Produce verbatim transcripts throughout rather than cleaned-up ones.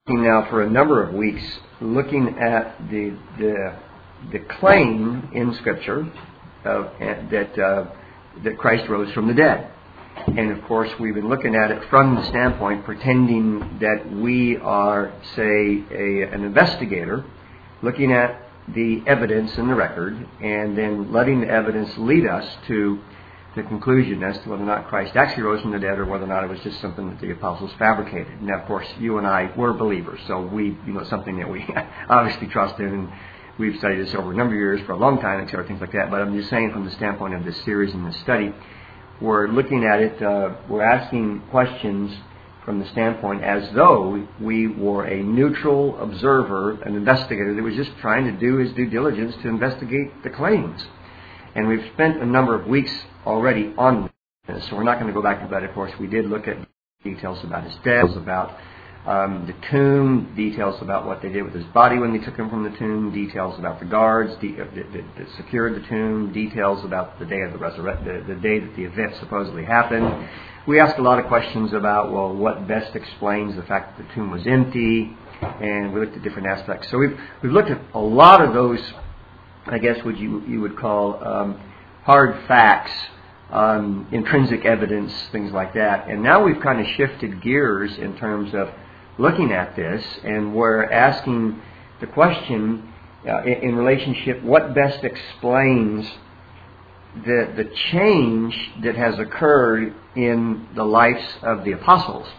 now for a number of weeks looking at the the, the claim in Scripture of, that uh, that Christ rose from the dead. And of course, we've been looking at it from the standpoint, pretending that we are, say, a, an investigator, looking at the evidence in the record, and then letting the evidence lead us to the conclusion as to whether or not Christ actually rose from the dead, or whether or not it was just something that the apostles fabricated. Now, of course, you and I were believers, so we, you know, something that we obviously trust in, and we've studied this over a number of years for a long time, et cetera, things like that. But I'm just saying, from the standpoint of this series and this study, we're looking at it, uh, we're asking questions from the standpoint as though we were a neutral observer, an investigator that was just trying to do his due diligence to investigate the claims. And we've spent a number of weeks already on this, so we're not going to go back to that. Of course, we did look at details about his death, about um, the tomb, details about what they did with his body when they took him from the tomb, details about the guards de- that, that, that secured the tomb, details about the day of the resurrection, the, the day that the event supposedly happened. We asked a lot of questions about, well, what best explains the fact that the tomb was empty, and we looked at different aspects. So we've we've looked at a lot of those, I guess, what you you would call um, hard facts, um, intrinsic evidence, things like that. And now we've kind of shifted gears in terms of looking at this, and we're asking the question uh, in, in relationship, what best explains the the change that has occurred in the lives of the apostles.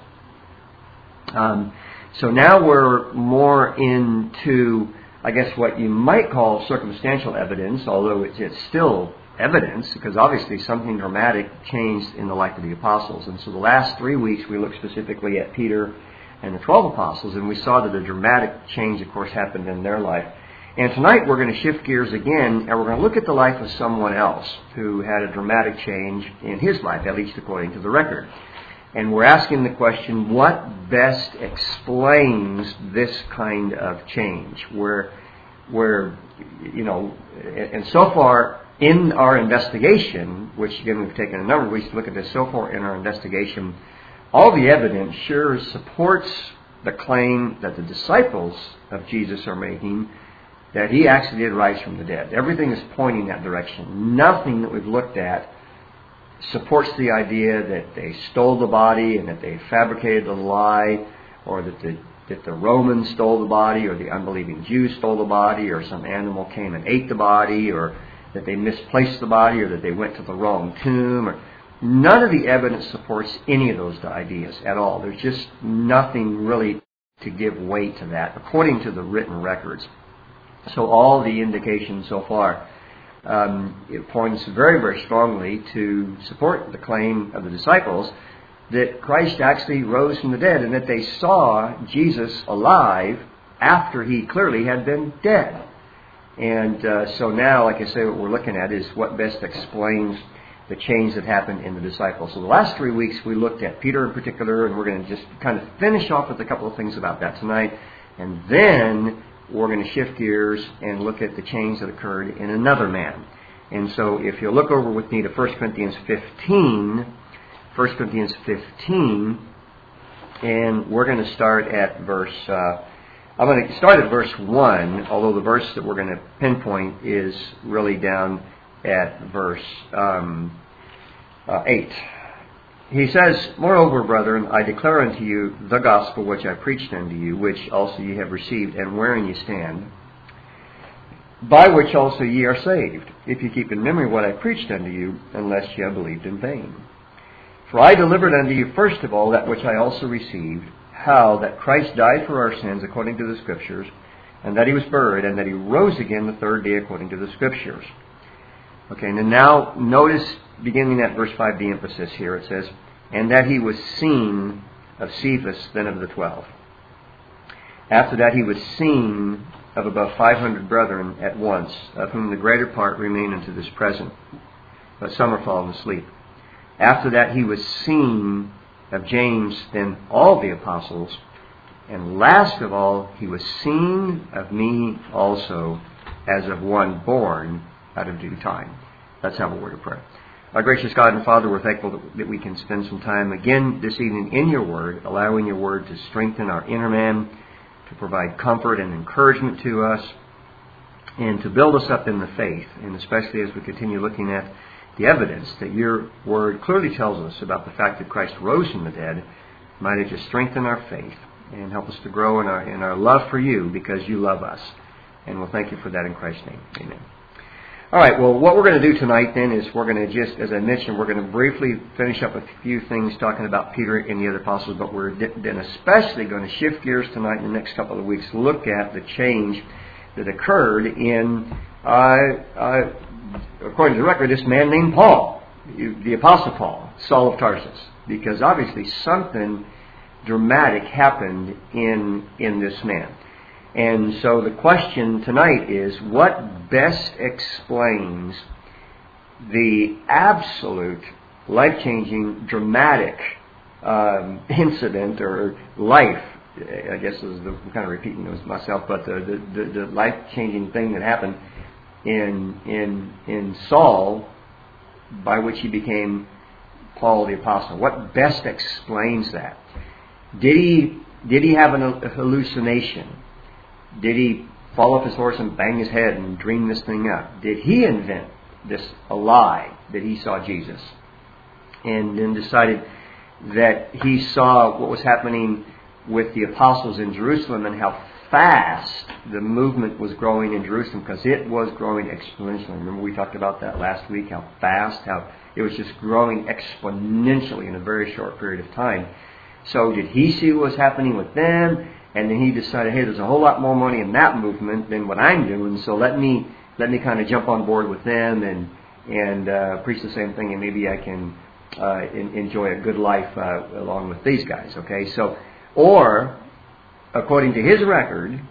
Um, so now we're more into, I guess, what you might call circumstantial evidence, although it's, it's still evidence, because obviously something dramatic changed in the life of the apostles. And so the last three weeks we looked specifically at Peter and the twelve apostles, and we saw that a dramatic change, of course, happened in their life. And tonight we're going to shift gears again, and we're going to look at the life of someone else who had a dramatic change in his life, at least according to the record. And we're asking the question, what best explains this kind of change? Where, where, you know, and so far in our investigation, which again we've taken a number of weeks to look at this, so far in our investigation, all the evidence sure supports the claim that the disciples of Jesus are making, that he actually did rise from the dead. Everything is pointing that direction. Nothing that we've looked at supports the idea that they stole the body and that they fabricated the lie, or that the, that the Romans stole the body, or the unbelieving Jews stole the body, or some animal came and ate the body, or that they misplaced the body, or that they went to the wrong tomb. Or none of the evidence supports any of those ideas at all. There's just nothing really to give weight to that, according to the written records. So all the indications so far, um, it points very, very strongly to support the claim of the disciples that Christ actually rose from the dead, and that they saw Jesus alive after he clearly had been dead. And uh, so now, like I say, what we're looking at is what best explains the change that happened in the disciples. So the last three weeks we looked at Peter in particular, and we're going to just kind of finish off with a couple of things about that tonight. And then we're going to shift gears and look at the change that occurred in another man. And so if you'll look over with me to First Corinthians fifteen, First Corinthians fifteen, and we're going to start at verse, uh, I'm going to start at verse one, although the verse that we're going to pinpoint is really down at verse um, uh, eight. He says, "Moreover, brethren, I declare unto you the gospel which I preached unto you, which also ye have received, and wherein ye stand, by which also ye are saved, if ye keep in memory what I preached unto you, unless ye have believed in vain. For I delivered unto you first of all that which I also received, how that Christ died for our sins according to the Scriptures, and that he was buried, and that he rose again the third day according to the Scriptures." Okay, and now notice, beginning at verse five, the emphasis here. It says, "And that he was seen of Cephas, then of the twelve. After that he was seen of above five hundred brethren at once, of whom the greater part remain unto this present, but some are fallen asleep. After that he was seen of James, then all the apostles. And last of all he was seen of me also, as of one born out of due time." Let's have a word of prayer. Our gracious God and Father, we're thankful that we can spend some time again this evening in your word, allowing your word to strengthen our inner man, to provide comfort and encouragement to us, and to build us up in the faith, and especially as we continue looking at the evidence that your Word clearly tells us about the fact that Christ rose from the dead. Might it just strengthen our faith and help us to grow in our in our love for you because you love us. And we'll thank you for that in Christ's name. Amen. All right, well, what we're going to do tonight then is we're going to just, as I mentioned, we're going to briefly finish up a few things talking about Peter and the other apostles, but we're then especially going to shift gears tonight in the next couple of weeks, look at the change that occurred in, uh, uh, according to the record, this man named Paul, the Apostle Paul, Saul of Tarsus, because obviously something dramatic happened in in this man. And so the question tonight is, what best explains the absolute, life-changing, dramatic um, incident or life, I guess is the, I'm kind of repeating this myself, but the, the, the life-changing thing that happened in in in Saul, by which he became Paul the Apostle. What best explains that? Did he did he have an, a hallucination? Did he fall off his horse and bang his head and dream this thing up? Did he invent this a lie that he saw Jesus, and then decided that he saw what was happening with the apostles in Jerusalem and how fast the movement was growing in Jerusalem, because it was growing exponentially. Remember we talked about that last week, how fast, how it was just growing exponentially in a very short period of time. So did he see what was happening with them? And then he decided, hey, there's a whole lot more money in that movement than what I'm doing, so let me let me kind of jump on board with them and and uh, preach the same thing, and maybe I can uh, in, enjoy a good life uh, along with these guys. Okay, so or according to his record,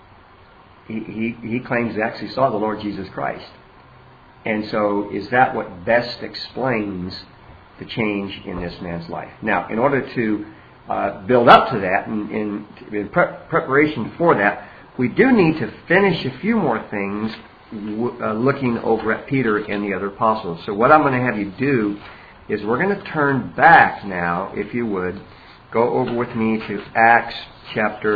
he, he he claims he actually saw the Lord Jesus Christ, and so is that what best explains the change in this man's life? Now, in order to Uh, build up to that, and in, in pre- preparation for that, we do need to finish a few more things w- uh, looking over at Peter and the other apostles. So what I'm going to have you do is we're going to turn back now, if you would, go over with me to Acts chapter,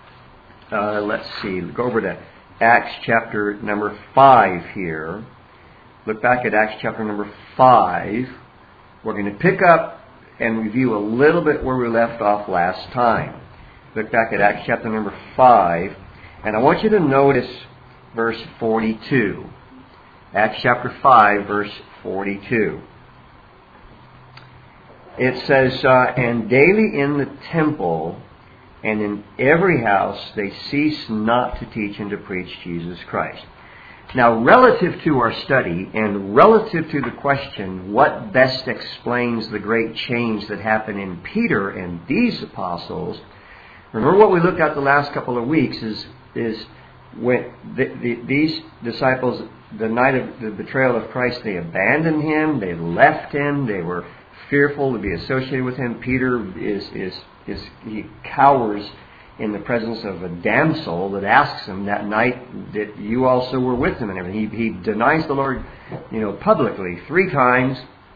uh, let's see, go over to Acts chapter number five here. Look back at Acts chapter number five. We're going to pick up and review a little bit where we left off last time. Look back at Acts chapter number five, and I want you to notice verse forty-two. Acts chapter five, verse forty-two. It says, uh, and daily in the temple and in every house they cease not to teach and to preach Jesus Christ. Now, relative to our study and relative to the question, what best explains the great change that happened in Peter and these apostles, remember what we looked at the last couple of weeks is is when the, the, these disciples, the night of the betrayal of Christ, they abandoned him, they left him, they were fearful to be associated with him. Peter is is is he cowers in the presence of a damsel that asks him that night that you also were with him and everything. He, he denies the Lord, you know, publicly three times.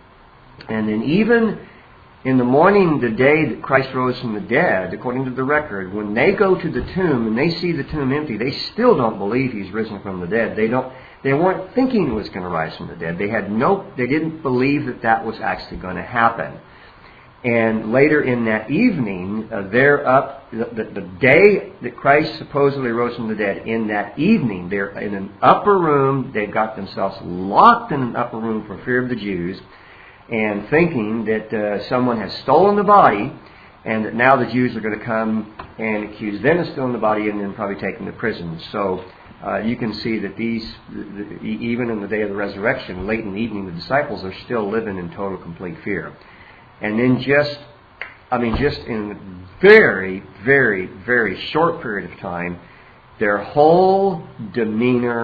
And then even in the morning, the day that Christ rose from the dead, according to the record, when they go to the tomb and they see the tomb empty, they still don't believe he's risen from the dead. They don't. They weren't thinking he was going to rise from the dead. They had no. They didn't believe that that was actually going to happen. And later in that evening, uh, they're up, the, the, the day that Christ supposedly rose from the dead, in that evening, they're in an upper room. They've got themselves locked in an upper room for fear of the Jews, and thinking that uh, someone has stolen the body, and that now the Jews are going to come and accuse them of stealing the body and then probably take them to prison. So uh, you can see that these, the, the, even in the day of the resurrection, late in the evening, the disciples are still living in total, complete fear. And then just, I mean, just in a very, very, very short period of time, their whole demeanor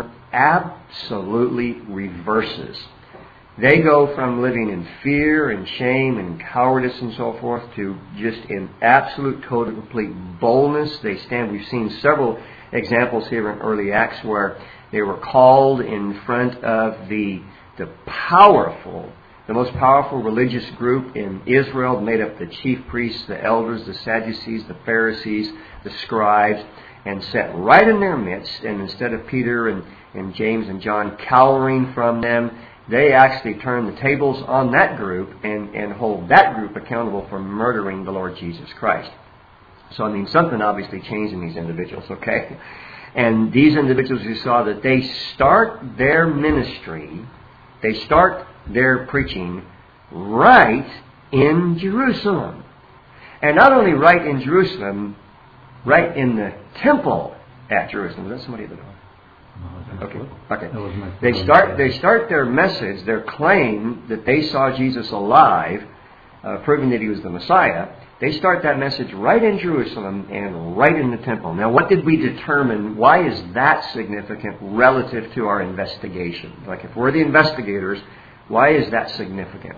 absolutely reverses. They go from living in fear and shame and cowardice and so forth to just in absolute, total, complete boldness. They stand. We've seen several examples here in early Acts where they were called in front of the the powerful, the most powerful religious group in Israel, made up the chief priests, the elders, the Sadducees, the Pharisees, the scribes, and sat right in their midst, and instead of Peter and, and James and John cowering from them, they actually turn the tables on that group and, and hold that group accountable for murdering the Lord Jesus Christ. So, I mean, something obviously changed in these individuals, okay? And these individuals, you saw that they start their ministry, they start their preaching right in Jerusalem. And not only right in Jerusalem, right in the temple at Jerusalem. Is that somebody at the door? Okay. Okay. They start. They start their message, their claim that they saw Jesus alive, uh, proving that he was the Messiah. They start that message right in Jerusalem and right in the temple. Now, what did we determine? Why is that significant relative to our investigation? Like, if we're the investigators, why is that significant?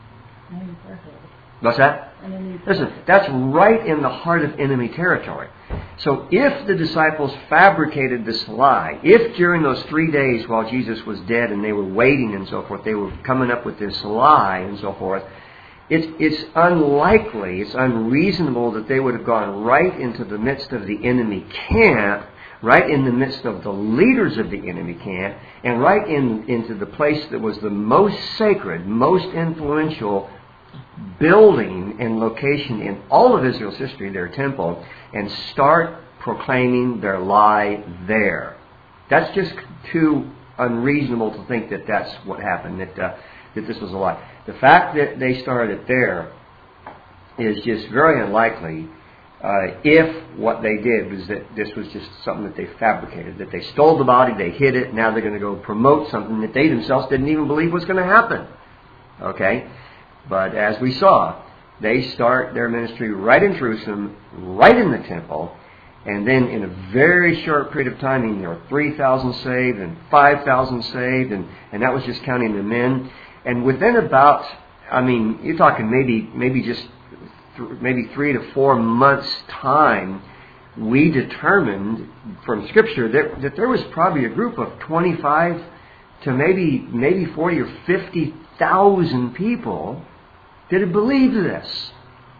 What's that? Listen, that's right in the heart of enemy territory. So if the disciples fabricated this lie, if during those three days while Jesus was dead and they were waiting and so forth, they were coming up with this lie and so forth, it's, it's unlikely, it's unreasonable that they would have gone right into the midst of the enemy camp, right in the midst of the leaders of the enemy camp, and right in, into the place that was the most sacred, most influential building and location in all of Israel's history, their temple, and start proclaiming their lie there. That's just too unreasonable to think that that's what happened, that uh, that this was a lie. The fact that they started there is just very unlikely uh, if what they did was that this was just something that they fabricated, that they stole the body, they hid it, now they're going to go promote something that they themselves didn't even believe was going to happen. Okay? But as we saw, they start their ministry right in Jerusalem, right in the temple, and then in a very short period of time, there were three thousand saved and five thousand saved, and, and that was just counting the men. And within about, I mean, you're talking maybe maybe just th- maybe three to four months' time, we determined from Scripture that, that there was probably a group of twenty-five to maybe maybe forty or fifty thousand people that had believed this.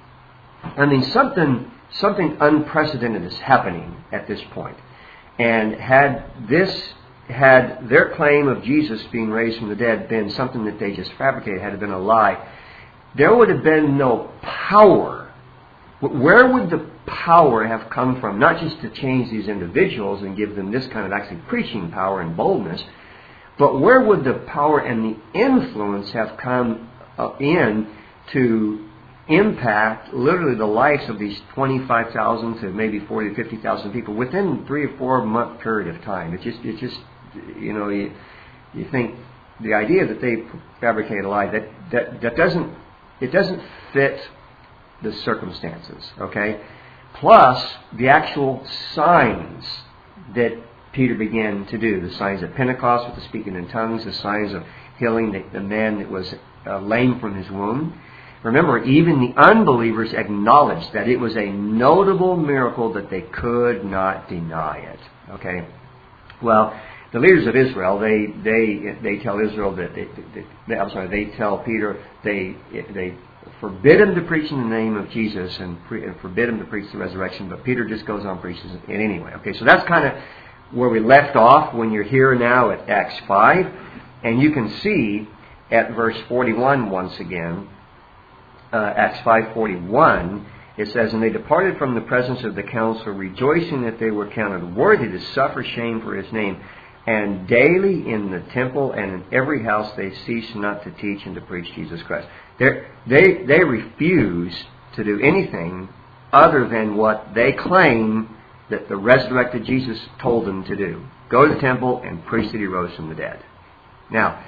I mean, something something unprecedented is happening at this point. And had this, had their claim of Jesus being raised from the dead been something that they just fabricated, had it been a lie, there would have been no power. Where would the power have come from? Not just to change these individuals and give them this kind of actually preaching power and boldness, but where would the power and the influence have come in to impact literally the lives of these twenty-five thousand to maybe forty to fifty thousand people within three or four month period of time? It just, it just, you know, you, you think the idea that they fabricate a lie, that, that, that doesn't, it doesn't fit the circumstances, okay? Plus, the actual signs that Peter began to do, the signs of Pentecost with the speaking in tongues, the signs of healing the, the man that was uh, lame from his womb. Remember, even the unbelievers acknowledged that it was a notable miracle that they could not deny it. Okay? Well, the leaders of Israel, they they they tell Israel that they, they, they I'm sorry, they tell Peter they they forbid him to preach in the name of Jesus and, pre, and forbid him to preach the resurrection. But Peter just goes on preaching it anyway. Okay, so that's kind of where we left off when you're here now at Acts five, and you can see at verse forty-one once again. Uh, Acts five forty-one, it says, "And they departed from the presence of the council, rejoicing that they were counted worthy to suffer shame for his name. And daily in the temple and in every house they ceased not to teach and to preach Jesus Christ." They're, they they refuse to do anything other than what they claim that the resurrected Jesus told them to do. Go to the temple and preach that he rose from the dead. Now,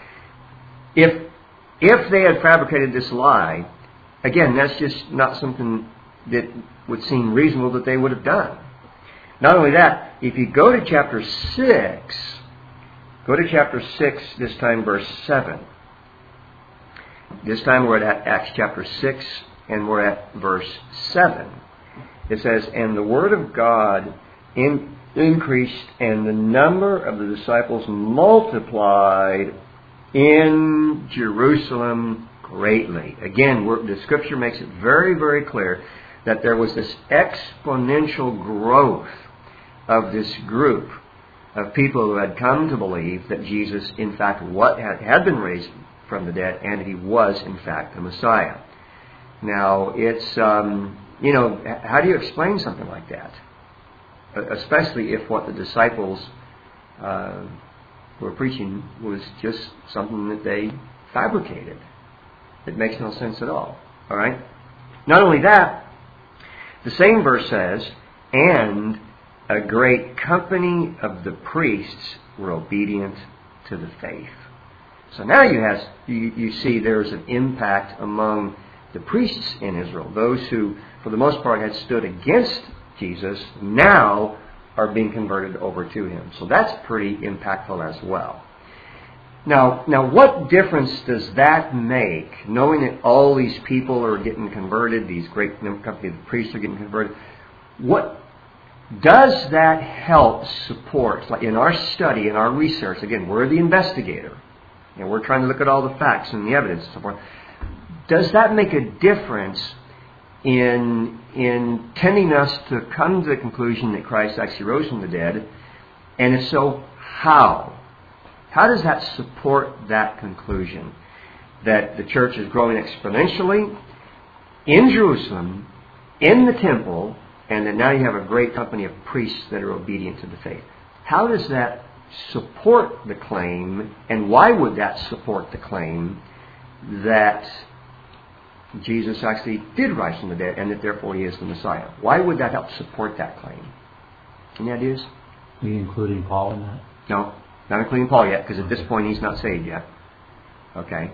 if if they had fabricated this lie, again, that's just not something that would seem reasonable that they would have done. Not only that, if you go to chapter six, go to chapter six, this time verse seven. This time we're at Acts chapter six, and we're at verse seven. It says, "And the word of God in, increased, and the number of the disciples multiplied in Jerusalem greatly." Again, we're, the Scripture makes it very, very clear that there was this exponential growth of this group of people who had come to believe that Jesus, in fact, what had, had been raised from the dead, and that he was, in fact, the Messiah. Now, it's, um, you know, how do you explain something like that? Especially if what the disciples uh, were preaching was just something that they fabricated. It makes no sense at all. All right? Not only that, the same verse says, and a great company of the priests were obedient to the faith. So now you, has, you, you see there's an impact among the priests in Israel. Those who, for the most part, had stood against Jesus, now are being converted over to him. So that's pretty impactful as well. Now, now, what difference does that make, knowing that all these people are getting converted, these great company of the priests are getting converted? What does that help support, like in our study, in our research? Again, we're the investigator, and we're trying to look at all the facts and the evidence and so forth. Does that make a difference in in tending us to come to the conclusion that Christ actually rose from the dead? And if so, how? How does that support that conclusion? That the church is growing exponentially in Jerusalem, in the temple, and that now you have a great company of priests that are obedient to the faith. How does that support the claim, and why would that support the claim that Jesus actually did rise from the dead and that therefore he is the Messiah? Why would that help support that claim? Any ideas? Are you including Paul in that? No, not including Paul yet, because at this point he's not saved yet. Okay.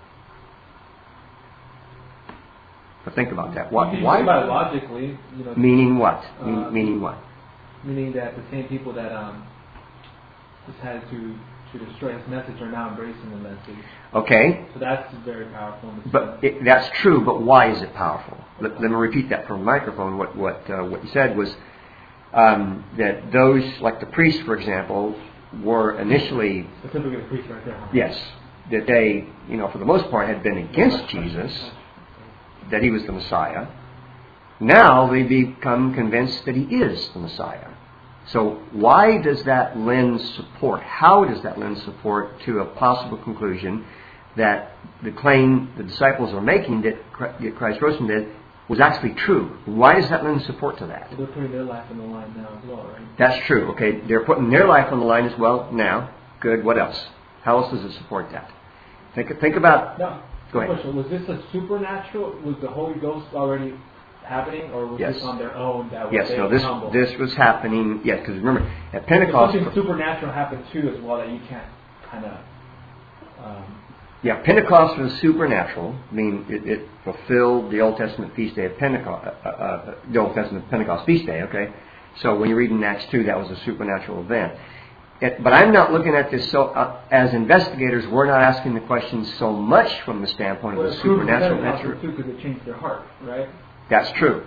But think about that. Why? You can why think about it logically. You know, meaning what? Uh, meaning what? Meaning that the same people that um, decided to to destroy his message are now embracing the message. Okay. So that's very powerful. But it, that's true. But why is it powerful? Let, let me repeat that from the microphone. What what uh, what you said was um, that those, like the priests, for example, were initially specifically the priests right there. Huh? Yes, that they, you know, for the most part, had been against Jesus, that he was the Messiah. Now they become convinced that he is the Messiah. So why does that lend support? How does that lend support to a possible conclusion that the claim the disciples are making that Christ rose from the dead was actually true? Why does that lend support to that? So they're putting their life on the line now as well, right? That's true. Okay, they're putting their life on the line as well now. Good. What else? How else does it support that? Think think about. No. Go ahead. Question. Was this a supernatural? Was the Holy Ghost already happening, or was yes. this on their own? That was yes. No. This humble? this was happening. Yes, because remember at Pentecost. But something supernatural happened too, as well, that you can't kind of. Um, yeah, Pentecost was supernatural. I mean, it, it fulfilled the Old Testament feast day of Pentecost. Uh, uh, the Old Testament Pentecost feast day. Okay, so when you read in Acts two, that was a supernatural event. It, but I'm not looking at this so uh, as investigators. We're not asking the questions so much from the standpoint well, of the supernatural nature. Too, because it changed their heart, right? That's true.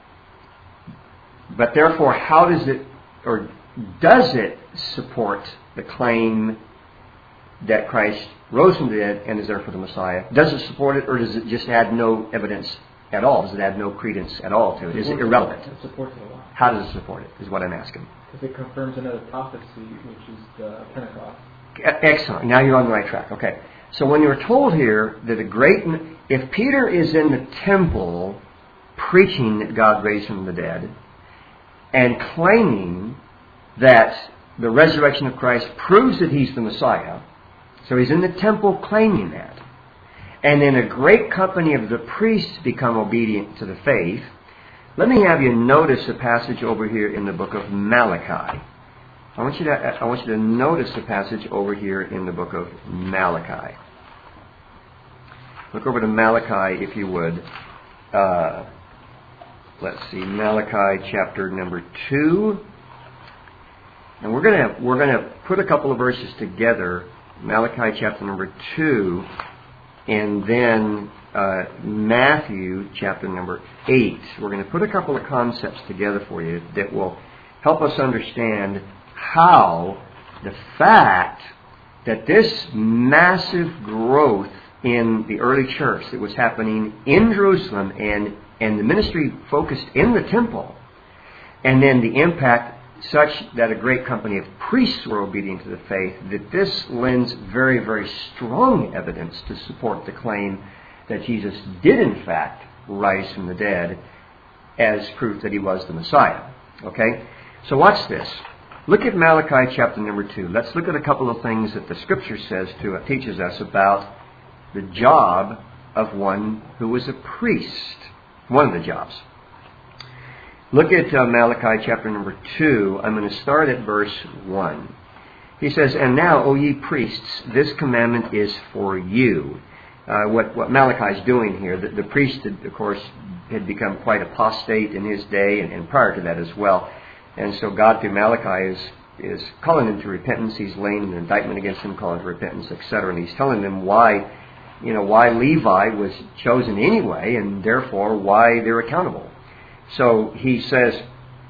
But therefore, how does it, or does it support the claim that Christ rose from the dead and is therefore the Messiah? Does it support it, or does it just add no evidence at all? Does it add no credence at all to it? Is it irrelevant? It supports it a lot. How does it support it, is what I'm asking. Because it confirms another prophecy, which is the Pentecost. Excellent. Now you're on the right track. Okay. So when you're told here that a great... If Peter is in the temple preaching that God raised from the dead and claiming that the resurrection of Christ proves that he's the Messiah, so he's in the temple claiming that, and then a great company of the priests become obedient to the faith, let me have you notice a passage over here in the book of Malachi. I want you to I want you to notice a passage over here in the book of Malachi. Look over to Malachi, if you would. Uh, let's see, Malachi chapter number two, and we're gonna we're gonna put a couple of verses together. Malachi chapter number two, and then uh, Matthew chapter number eight. We're going to put a couple of concepts together for you that will help us understand how the fact that this massive growth in the early church that was happening in Jerusalem and, and the ministry focused in the temple, and then the impact such that a great company of priests were obedient to the faith, that this lends very, very strong evidence to support the claim that Jesus did in fact rise from the dead as proof that he was the Messiah. Okay? So watch this. Look at Malachi chapter number two. Let's look at a couple of things that the Scripture says to uh, teaches us about the job of one who was a priest. One of the jobs. Look at uh, Malachi chapter number two. I'm going to start at verse one. He says, "And now, O ye priests, this commandment is for you." Uh, what, what Malachi is doing here, the, the priest, had, of course, had become quite apostate in his day and, and prior to that as well. And so God, through Malachi, is, is calling them to repentance. He's laying an indictment against them, calling to repentance, et cetera. And he's telling them why, you know, why Levi was chosen anyway, and therefore why they're accountable. So he says,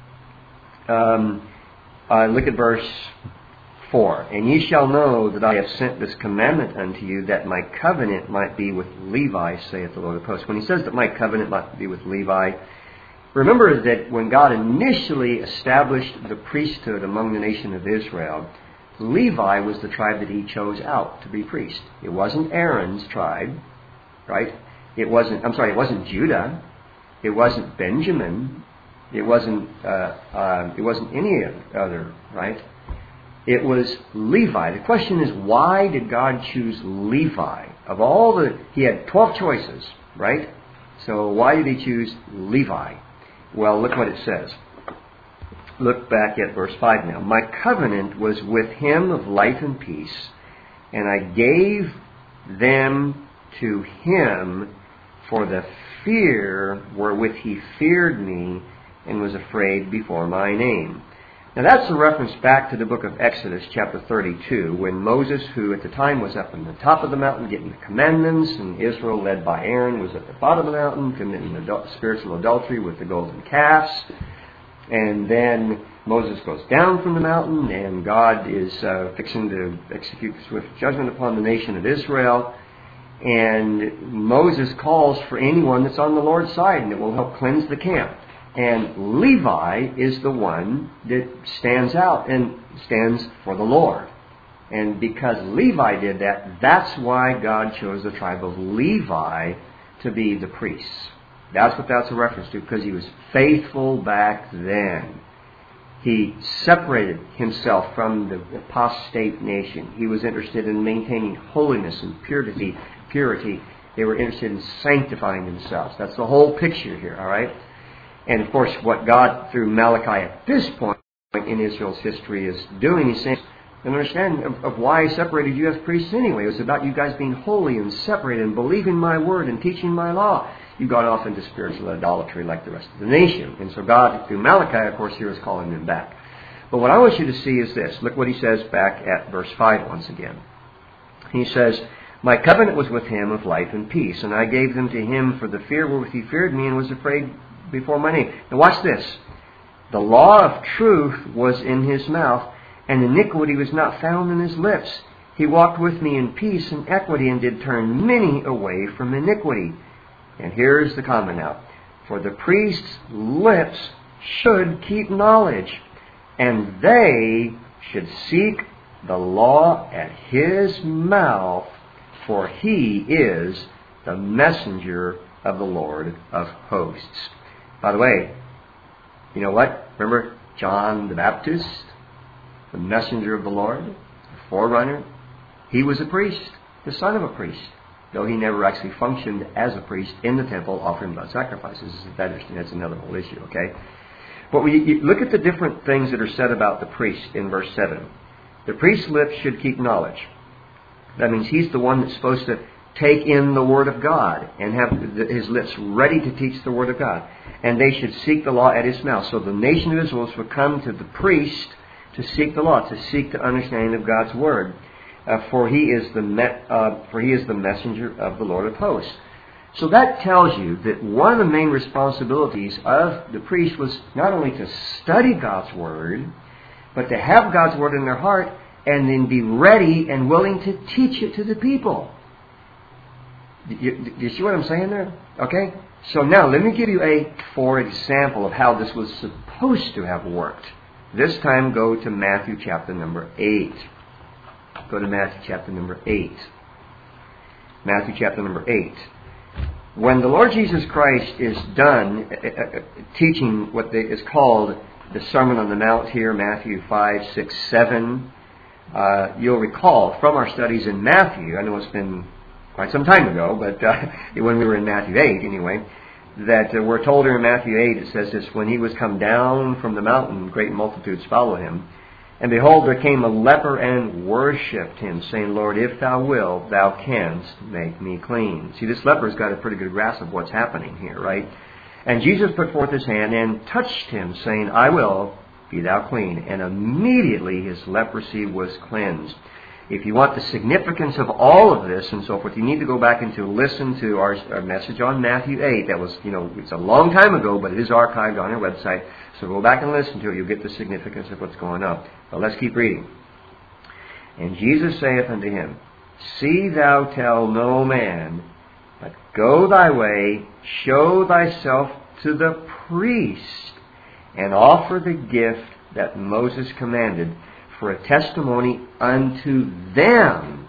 um, uh, look at verse four. "And ye shall know that I have sent this commandment unto you, that my covenant might be with Levi, saith the Lord of hosts." When he says that my covenant might be with Levi, remember that when God initially established the priesthood among the nation of Israel, Levi was the tribe that he chose out to be priest. It wasn't Aaron's tribe, right? It wasn't, I'm sorry, it wasn't Judah. It wasn't Benjamin. It wasn't, uh, uh, it wasn't any other, right? It was Levi. The question is, why did God choose Levi? Of all the, he had twelve choices, right? So why did he choose Levi? Well, look what it says. Look back at verse five now. "My covenant was with him of life and peace, and I gave them to him for the fear wherewith he feared me and was afraid before my name." Now that's a reference back to the book of Exodus, chapter thirty-two, when Moses, who at the time was up on the top of the mountain getting the commandments, and Israel, led by Aaron, was at the bottom of the mountain committing adul- spiritual adultery with the golden calves. And then Moses goes down from the mountain, and God is uh, fixing to execute the swift judgment upon the nation of Israel. And Moses calls for anyone that's on the Lord's side, and it will help cleanse the camp. And Levi is the one that stands out and stands for the Lord. And because Levi did that, that's why God chose the tribe of Levi to be the priests. That's what that's a reference to, because he was faithful back then. He separated himself from the apostate nation. He was interested in maintaining holiness and purity. Purity. They were interested in sanctifying themselves. That's the whole picture here, all right? And of course, what God, through Malachi at this point in Israel's history, is doing, he's saying, an understanding of, of why I separated you as priests anyway. It was about you guys being holy and separated and believing my word and teaching my law. You got off into spiritual idolatry like the rest of the nation. And so God, through Malachi, of course, here is calling them back. But what I want you to see is this. Look what he says back at verse five once again. He says, "My covenant was with him of life and peace, and I gave them to him for the fear wherewith he feared me and was afraid before my name." Now watch this. "The law of truth was in his mouth, and iniquity was not found in his lips. He walked with me in peace and equity, and did turn many away from iniquity." And here's the comment now. "For the priest's lips should keep knowledge, and they should seek the law at his mouth, for he is the messenger of the Lord of hosts." By the way, you know what? Remember John the Baptist, the messenger of the Lord, the forerunner? He was a priest, the son of a priest, though he never actually functioned as a priest in the temple offering blood sacrifices. That's another whole issue, okay? But we you look at the different things that are said about the priest in verse seven. The priest's lips should keep knowledge. That means he's the one that's supposed to take in the Word of God and have his lips ready to teach the Word of God. And they should seek the law at his mouth. So the nation of Israel would come to the priest to seek the law, to seek the understanding of God's Word. Uh, for he is the me- uh, for he is the messenger of the Lord of hosts. So that tells you that one of the main responsibilities of the priest was not only to study God's Word, but to have God's Word in their heart and then be ready and willing to teach it to the people. Do you, do you see what I'm saying there? Okay? So now let me give you a for example of how this was supposed to have worked. This time go to Matthew chapter number eight. Go to Matthew chapter number eight. Matthew chapter number eight. When the Lord Jesus Christ is done uh, uh, teaching what is called the Sermon on the Mount here, Matthew five, six, seven, uh, you'll recall from our studies in Matthew, I know it's been quite some time ago, but uh, when we were in Matthew eight anyway, that uh, we're told here in Matthew eight, it says this, when he was come down from the mountain, great multitudes followed him. And behold, there came a leper and worshipped him, saying, Lord, if thou wilt, thou canst make me clean. See, this leper's got a pretty good grasp of what's happening here, right? And Jesus put forth his hand and touched him, saying, I will, be thou clean. And immediately his leprosy was cleansed. If you want the significance of all of this and so forth, you need to go back and to listen to our, our message on Matthew eight. That was, you know, it's a long time ago, but it is archived on our website. So go back and listen to it. You'll get the significance of what's going on. But let's keep reading. And Jesus saith unto him, See thou tell no man, but go thy way, show thyself to the priest, and offer the gift that Moses commanded, for a testimony unto them.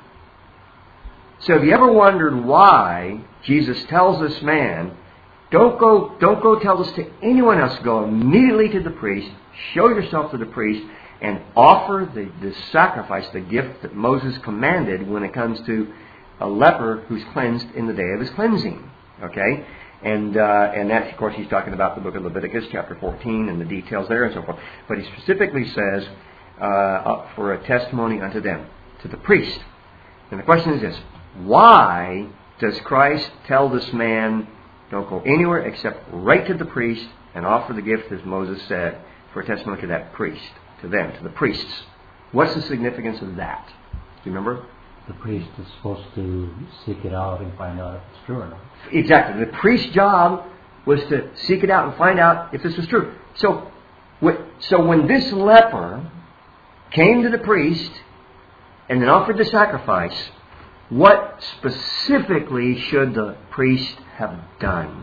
So have you ever wondered why Jesus tells this man, don't go, don't go tell this to anyone else. Go immediately to the priest, show yourself to the priest, and offer the, the sacrifice, the gift that Moses commanded when it comes to a leper who's cleansed in the day of his cleansing. Okay? And uh, and that, of course, he's talking about the book of Leviticus, chapter fourteen, and the details there and so forth. But he specifically says, uh, for a testimony unto them, to the priest. And the question is this, why does Christ tell this man, don't go anywhere except right to the priest and offer the gift as Moses said, for a testimony to that priest, to them, to the priests? What's the significance of that? Do you remember? The priest is supposed to seek it out and find out if it's true or not. Exactly. The priest's job was to seek it out and find out if this was true. So, so when this leper came to the priest and then offered the sacrifice, what specifically should the priest have done?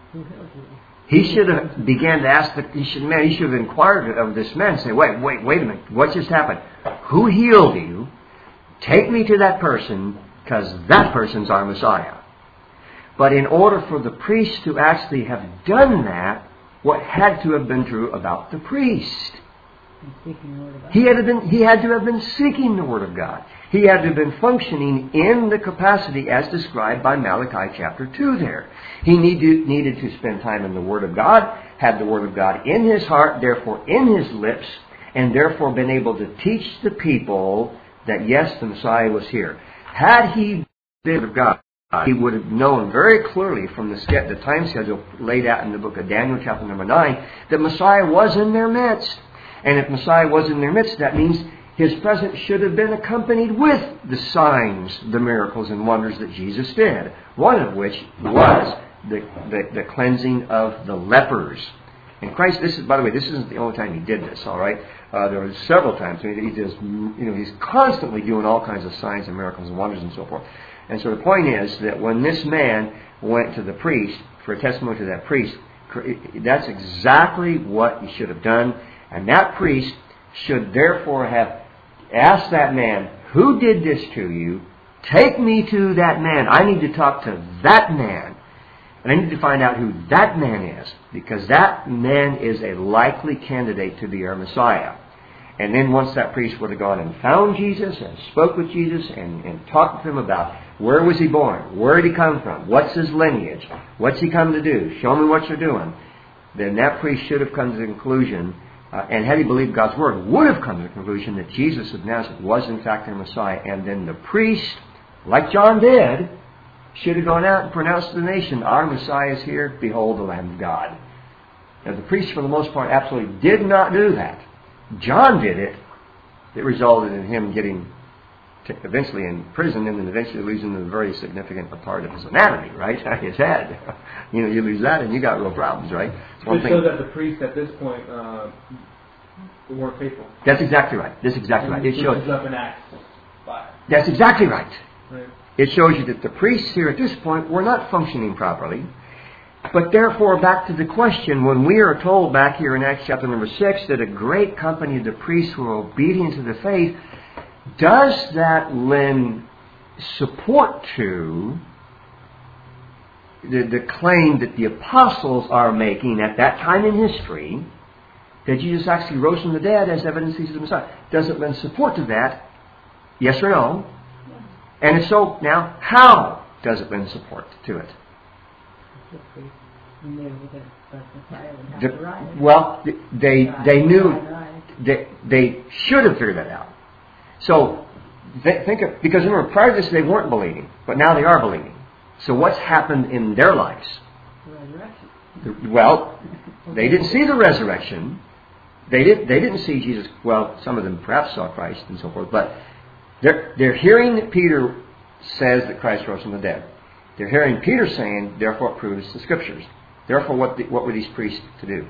He should have began to ask the he should man he should have inquired of this man and say, wait, wait, wait a minute, what just happened? Who healed you? Take me to that person, because that person's our Messiah. But in order for the priest to actually have done that, what had to have been true about the priest? He had, been, he had to have been seeking the Word of God. He had to have been functioning in the capacity as described by Malachi chapter two there. He need to, needed to spend time in the Word of God, had the Word of God in his heart, therefore in his lips, and therefore been able to teach the people that yes, the Messiah was here. Had he been of God, he would have known very clearly from the, the time schedule laid out in the book of Daniel chapter number nine that Messiah was in their midst. And if Messiah was in their midst, that means his presence should have been accompanied with the signs, the miracles and wonders that Jesus did. One of which was the, the, the cleansing of the lepers. And Christ, this is, by the way, this isn't the only time he did this, all right? Uh, there were several times. I mean, he does, you know, he's constantly doing all kinds of signs and miracles and wonders and so forth. And so the point is that when this man went to the priest for a testimony to that priest, that's exactly what he should have done. And that priest should therefore have asked that man, who did this to you? Take me to that man. I need to talk to that man. And I need to find out who that man is, because that man is a likely candidate to be our Messiah. And then once that priest would have gone and found Jesus and spoke with Jesus and, and talked with him about where was he born, where did he come from, what's his lineage, what's he come to do, show me what you're doing, then that priest should have come to the conclusion, uh, and had he believed God's word, would have come to the conclusion that Jesus of Nazareth was in fact their Messiah. And then the priest, like John did, should have gone out and pronounced to the nation, our Messiah is here, behold the Lamb of God. Now the priest for the most part absolutely did not do that. John did it. It resulted in him getting t- eventually in prison and then eventually losing a very significant part of his anatomy, right? His head. You know, you lose that and you got real problems, right? It's one thing. So that the priests at this point uh, weren't faithful. That's exactly right. That's exactly right. It shows. Up in Acts five. That's exactly right. Right. It shows you that the priests here at this point were not functioning properly. But therefore, back to the question, when we are told back here in Acts chapter number six that a great company of the priests were obedient to the faith, does that lend support to the, the claim that the apostles are making at that time in history that Jesus actually rose from the dead as evidence he's the Messiah? Does it lend support to that? Yes or no? Yes. And if so, now, how does it lend support to it? The, well, they they knew they they should have figured that out. So they, think of, because remember, prior to this they weren't believing, but now they are believing. So what's happened in their lives? Resurrection. Well, they didn't see the resurrection. They didn't they didn't see Jesus. Well, some of them perhaps saw Christ and so forth, but they're they're hearing that Peter says that Christ rose from the dead. They're hearing Peter saying, therefore it proves the Scriptures. Therefore, what the, what were these priests to do?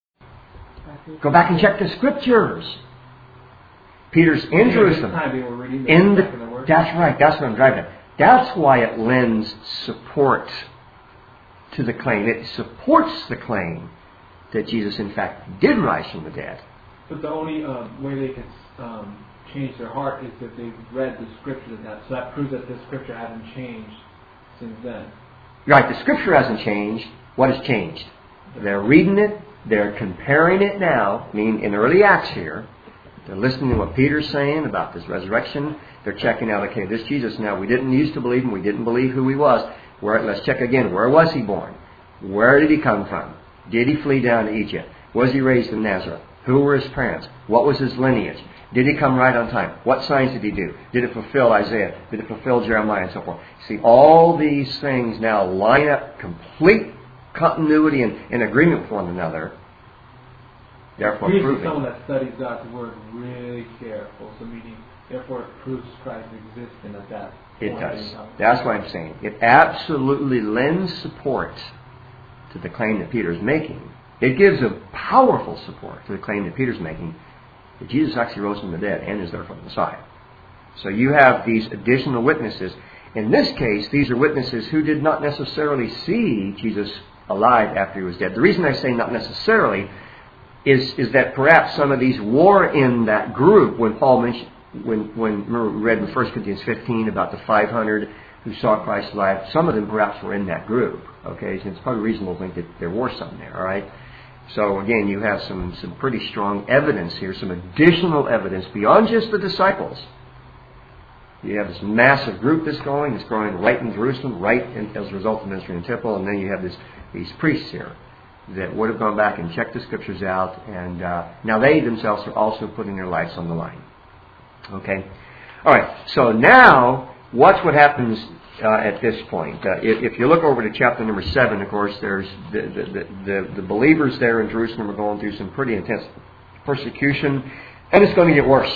Go back and check the Scriptures. Peter's in Jerusalem. In the, that's right. That's what I'm driving at. That's why it lends support to the claim. It supports the claim that Jesus, in fact, did rise from the dead. But the only uh, way they can um, change their heart is if they've read the Scriptures and that. So that proves that the Scripture hasn't changed since then. Right. The Scripture hasn't changed. What has changed? They're reading it. They're comparing it now. I mean, in early Acts here, they're listening to what Peter's saying about this resurrection. They're checking out, okay, this Jesus now, we didn't used to believe him. We didn't believe who he was. Where, let's check again. Where was he born? Where did he come from? Did he flee down to Egypt? Was he raised in Nazareth? Who were his parents? What was his lineage? Did he come right on time? What signs did he do? Did it fulfill Isaiah? Did it fulfill Jeremiah and so forth? See, all these things now line up, complete continuity and, and agreement with one another. Therefore, He's proving. someone that studies God's Word really careful. So meaning, therefore, it proves Christ's existence at that It point. does. That's what I'm saying. It absolutely lends support to the claim that Peter's making. It gives a powerful support to the claim that Peter's making that Jesus actually rose from the dead and is therefore the Messiah. So you have these additional witnesses. In this case, these are witnesses who did not necessarily see Jesus alive after he was dead. The reason I say not necessarily is, is that perhaps some of these were in that group when Paul mentioned, when, when remember we read in First Corinthians fifteen about the five hundred who saw Christ alive. Some of them perhaps were in that group. Okay, so it's probably reasonable to think that there were some there, all right? So again, you have some, some pretty strong evidence here, some additional evidence beyond just the disciples. You have this massive group that's going, it's growing right in Jerusalem, right in, as a result of ministry in the temple, and then you have this, these priests here that would have gone back and checked the Scriptures out, and uh, now they themselves are also putting their lives on the line. Okay? All right, so now, watch what happens uh, at this point. Uh, if, if you look over to chapter number seven, of course, there's the, the, the, the, the believers there in Jerusalem are going through some pretty intense persecution, and it's going to get worse.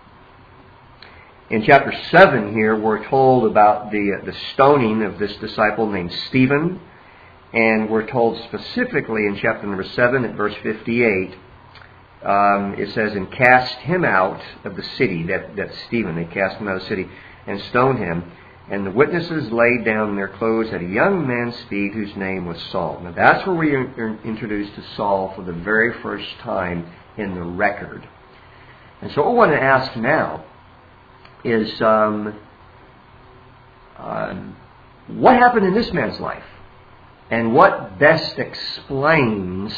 In chapter seven here, we're told about the, uh, the stoning of this disciple named Stephen, and we're told specifically in chapter number seven at verse fifty-eight, um, it says, and cast him out of the city, that, that Stephen, they cast him out of the city, and stoned him. And the witnesses laid down their clothes at a young man's feet whose name was Saul. Now that's where we are introduced to Saul for the very first time in the record. And so what we want to ask now is, um, um, what happened in this man's life? And what best explains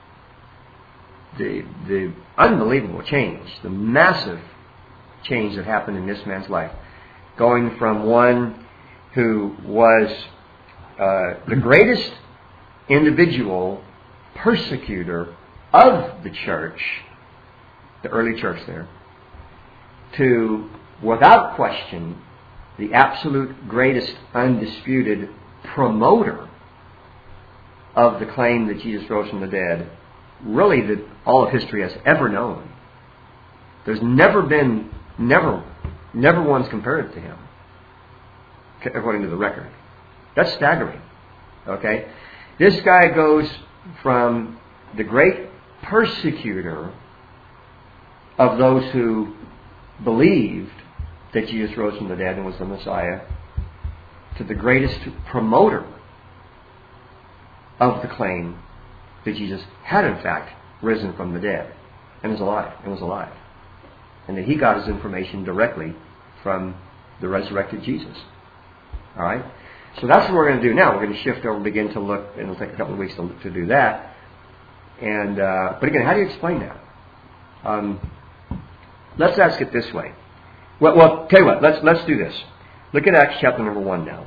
the, the unbelievable change, the massive change that happened in this man's life? Going from one who was uh, the greatest individual persecutor of the church, the early church there, to, without question, the absolute greatest undisputed promoter of the claim that Jesus rose from the dead, really that all of history has ever known. There's never been, never, never one's compared to him, according to the record. That's staggering. Okay? This guy goes from the great persecutor of those who believed that Jesus rose from the dead and was the Messiah, to the greatest promoter of the claim that Jesus had in fact risen from the dead and is alive and was alive. And that he got his information directly from the resurrected Jesus. All right? So that's what we're going to do now. We're going to shift over and begin to look, and it'll take a couple of weeks to, to do that. And uh, but again, how do you explain that? Um, let's ask it this way. Well, well, tell you what. Let's let's do this. Look at Acts chapter number one now.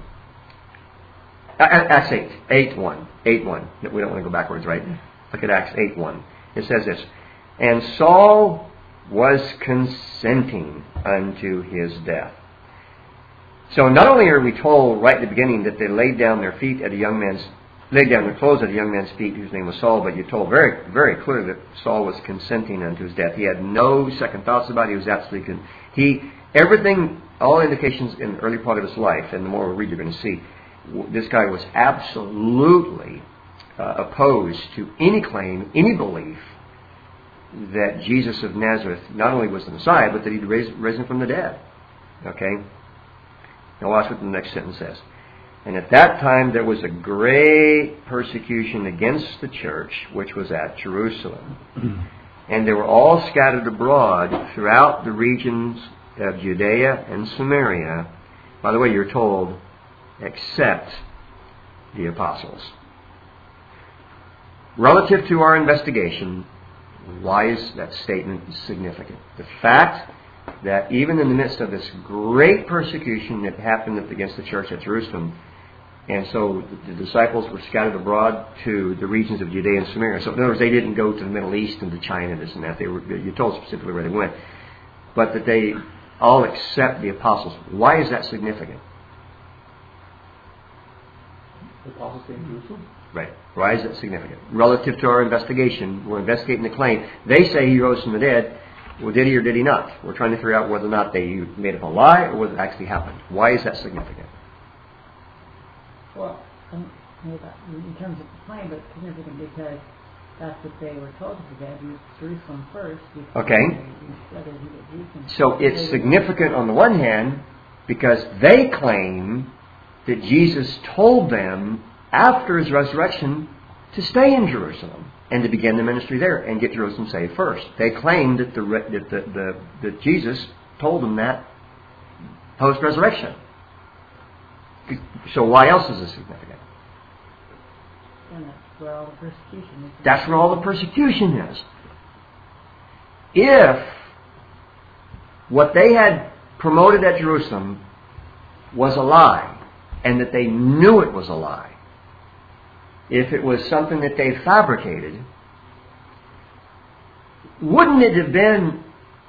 Acts eight, eight one, eight one. We don't want to go backwards, right? Look at Acts eight one. It says this: and Saul was consenting unto his death. So not only are we told right at the beginning that they laid down their feet at a young man's, laid down their clothes at a young man's feet whose name was Saul, but you're told very, very clearly that Saul was consenting unto his death. He had no second thoughts about it. He was absolutely con- he everything, all indications in the early part of his life, and the more we read, you're going to see, this guy was absolutely uh, opposed to any claim, any belief that Jesus of Nazareth not only was the Messiah, but that he'd raised, risen from the dead. Okay? Now watch what the next sentence says. And at that time there was a great persecution against the church, which was at Jerusalem. And they were all scattered abroad throughout the regions of Judea and Samaria. By the way, you're told, except the apostles. Relative to our investigation, why is that statement significant? The fact that even in the midst of this great persecution that happened against the church at Jerusalem, and so the disciples were scattered abroad to the regions of Judea and Samaria. So in other words, they didn't go to the Middle East and to China, this and that. They were, you're told specifically where they went. But that they all accept the apostles. Why is that significant? The apostles came to Jerusalem? Right. Why is that significant? Relative to our investigation, we're investigating the claim. They say he rose from the dead. Well, did he or did he not? We're trying to figure out whether or not they made up a lie or whether it actually happened. Why is that significant? Well, um, in terms of the claim, but it's significant because that's what they were told to the dead. He was Jerusalem first. Okay. So it's significant on the one hand because they claim that Jesus told them after his resurrection to stay in Jerusalem and to begin the ministry there and get Jerusalem saved first. They claimed that the that the, the that Jesus told them that post-resurrection. So why else is this significant? And that's where all the persecution is. That's where all the persecution is. If what they had promoted at Jerusalem was a lie, and that they knew it was a lie, if it was something that they fabricated, wouldn't it have been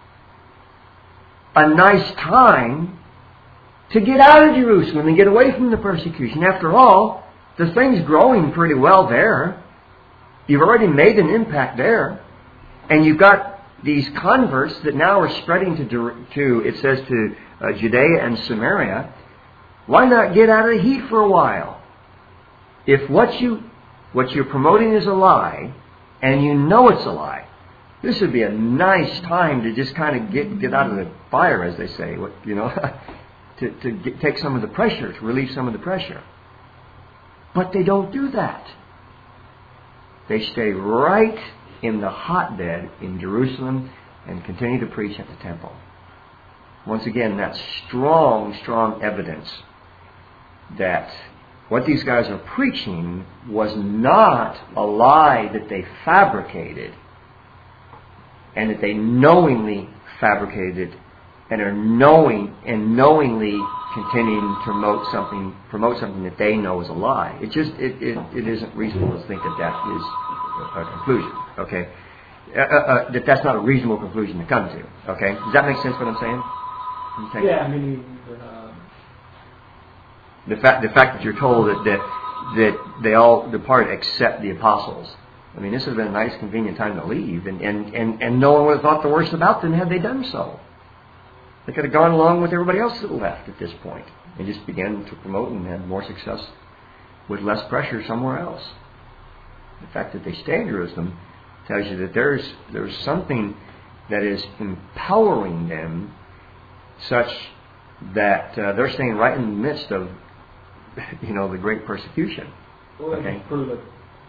a nice time to get out of Jerusalem and get away from the persecution? After all, the thing's growing pretty well there. You've already made an impact there. And you've got these converts that now are spreading to, to it says, to uh, Judea and Samaria. Why not get out of the heat for a while? If what, you, what you're promoting is a lie, and you know it's a lie, this would be a nice time to just kind of get, get out of the fire, as they say, what, you know, to, to get, take some of the pressure, to relieve some of the pressure. But they don't do that. They stay right in the hotbed in Jerusalem and continue to preach at the temple. Once again, that's strong, strong evidence that what these guys are preaching was not a lie that they fabricated, and that they knowingly fabricated and are knowing and knowingly continuing to promote something, promote something that they know is a lie. It just it, it, it isn't reasonable to think that that is a conclusion. Okay, uh, uh, that that's not a reasonable conclusion to come to. Okay, does that make sense? What I'm saying? Okay. Yeah, I mean, uh, the fact the fact that you're told that that that they all departed except the apostles. I mean, this would have been a nice, convenient time to leave, and and and, and no one would have thought the worst about them had they done so. They could have gone along with everybody else that left at this point and just began to promote and had more success with less pressure somewhere else. The fact that they stay in Jerusalem tells you that there's there's something that is empowering them such that uh, they're staying right in the midst of, you know, the great persecution. well, Okay. it's proof that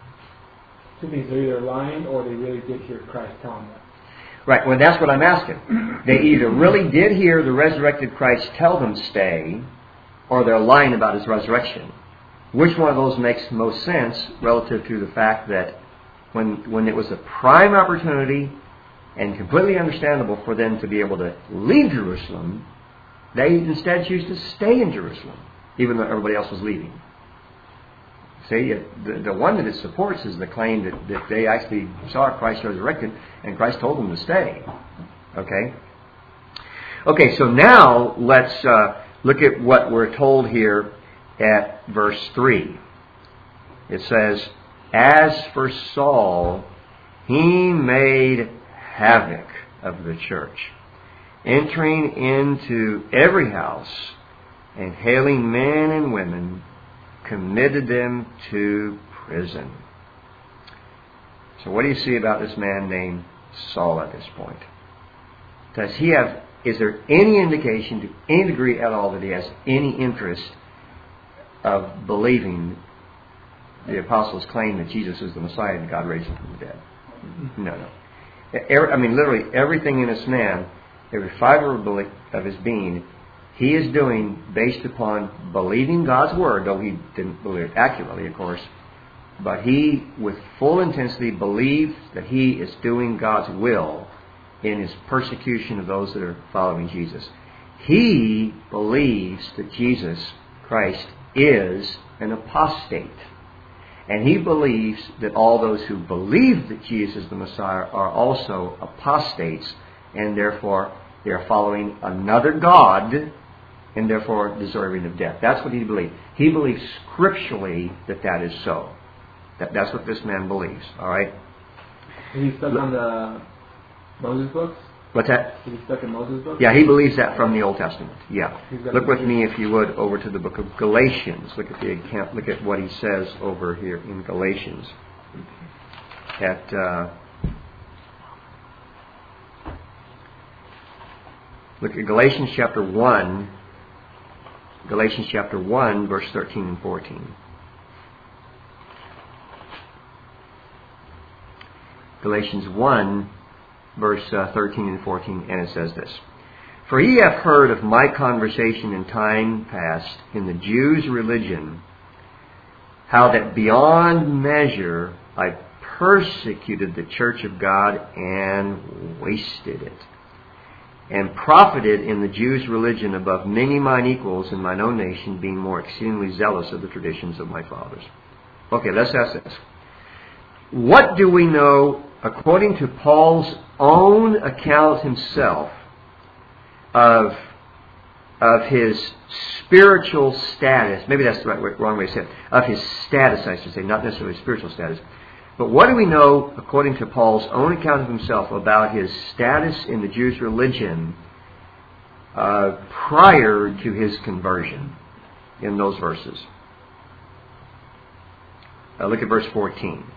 two things. They're either lying or they really did hear Christ telling them. Right, well, that's what I'm asking. They either really did hear the resurrected Christ tell them stay, or they're lying about His resurrection. Which one of those makes most sense relative to the fact that when when it was a prime opportunity and completely understandable for them to be able to leave Jerusalem, they instead choose to stay in Jerusalem, even though everybody else was leaving. See, the, the one that it supports is the claim that, that they actually saw Christ resurrected and Christ told them to stay. Okay? Okay, so now let's uh, look at what we're told here at verse three. It says, "As for Saul, he made havoc of the church, entering into every house and hailing men and women, committed them to prison." So what do you see about this man named Saul at this point? Does he have, is there any indication to any degree at all that he has any interest of believing the apostles' claim that Jesus is the Messiah and God raised him from the dead? No, no. Every, I mean, literally everything in this man, every fiber of his being, he is doing based upon believing God's Word, though he didn't believe it accurately, of course. But he, with full intensity, believes that he is doing God's will in his persecution of those that are following Jesus. He believes that Jesus Christ is an apostate. And he believes that all those who believe that Jesus is the Messiah are also apostates, and therefore they are following another God, and therefore deserving of death. That's what he believes. He believes scripturally that that is so. That, that's what this man believes. All right? Is he stuck on the Moses books? What's that? Is he stuck in Moses books? Yeah, he believes that from the Old Testament. Yeah. Look with me, if you would, over to the book of Galatians. Look at the account. Look at what he says over here in Galatians. At uh, look at Galatians chapter one. Galatians chapter one, verse thirteen and fourteen. Galatians one, verse uh, thirteen and fourteen, and it says this: "For ye have heard of my conversation in time past in the Jews' religion, how that beyond measure I persecuted the church of God and wasted it, and profited in the Jews' religion above many mine equals in mine own nation, being more exceedingly zealous of the traditions of my fathers." Okay, let's ask this. What do we know, according to Paul's own account himself, of, of his spiritual status? Maybe that's the right way, wrong way to say it. Of his status, I should say, not necessarily spiritual status. But what do we know, according to Paul's own account of himself, about his status in the Jews' religion uh, prior to his conversion in those verses? Uh, look at verse fourteen.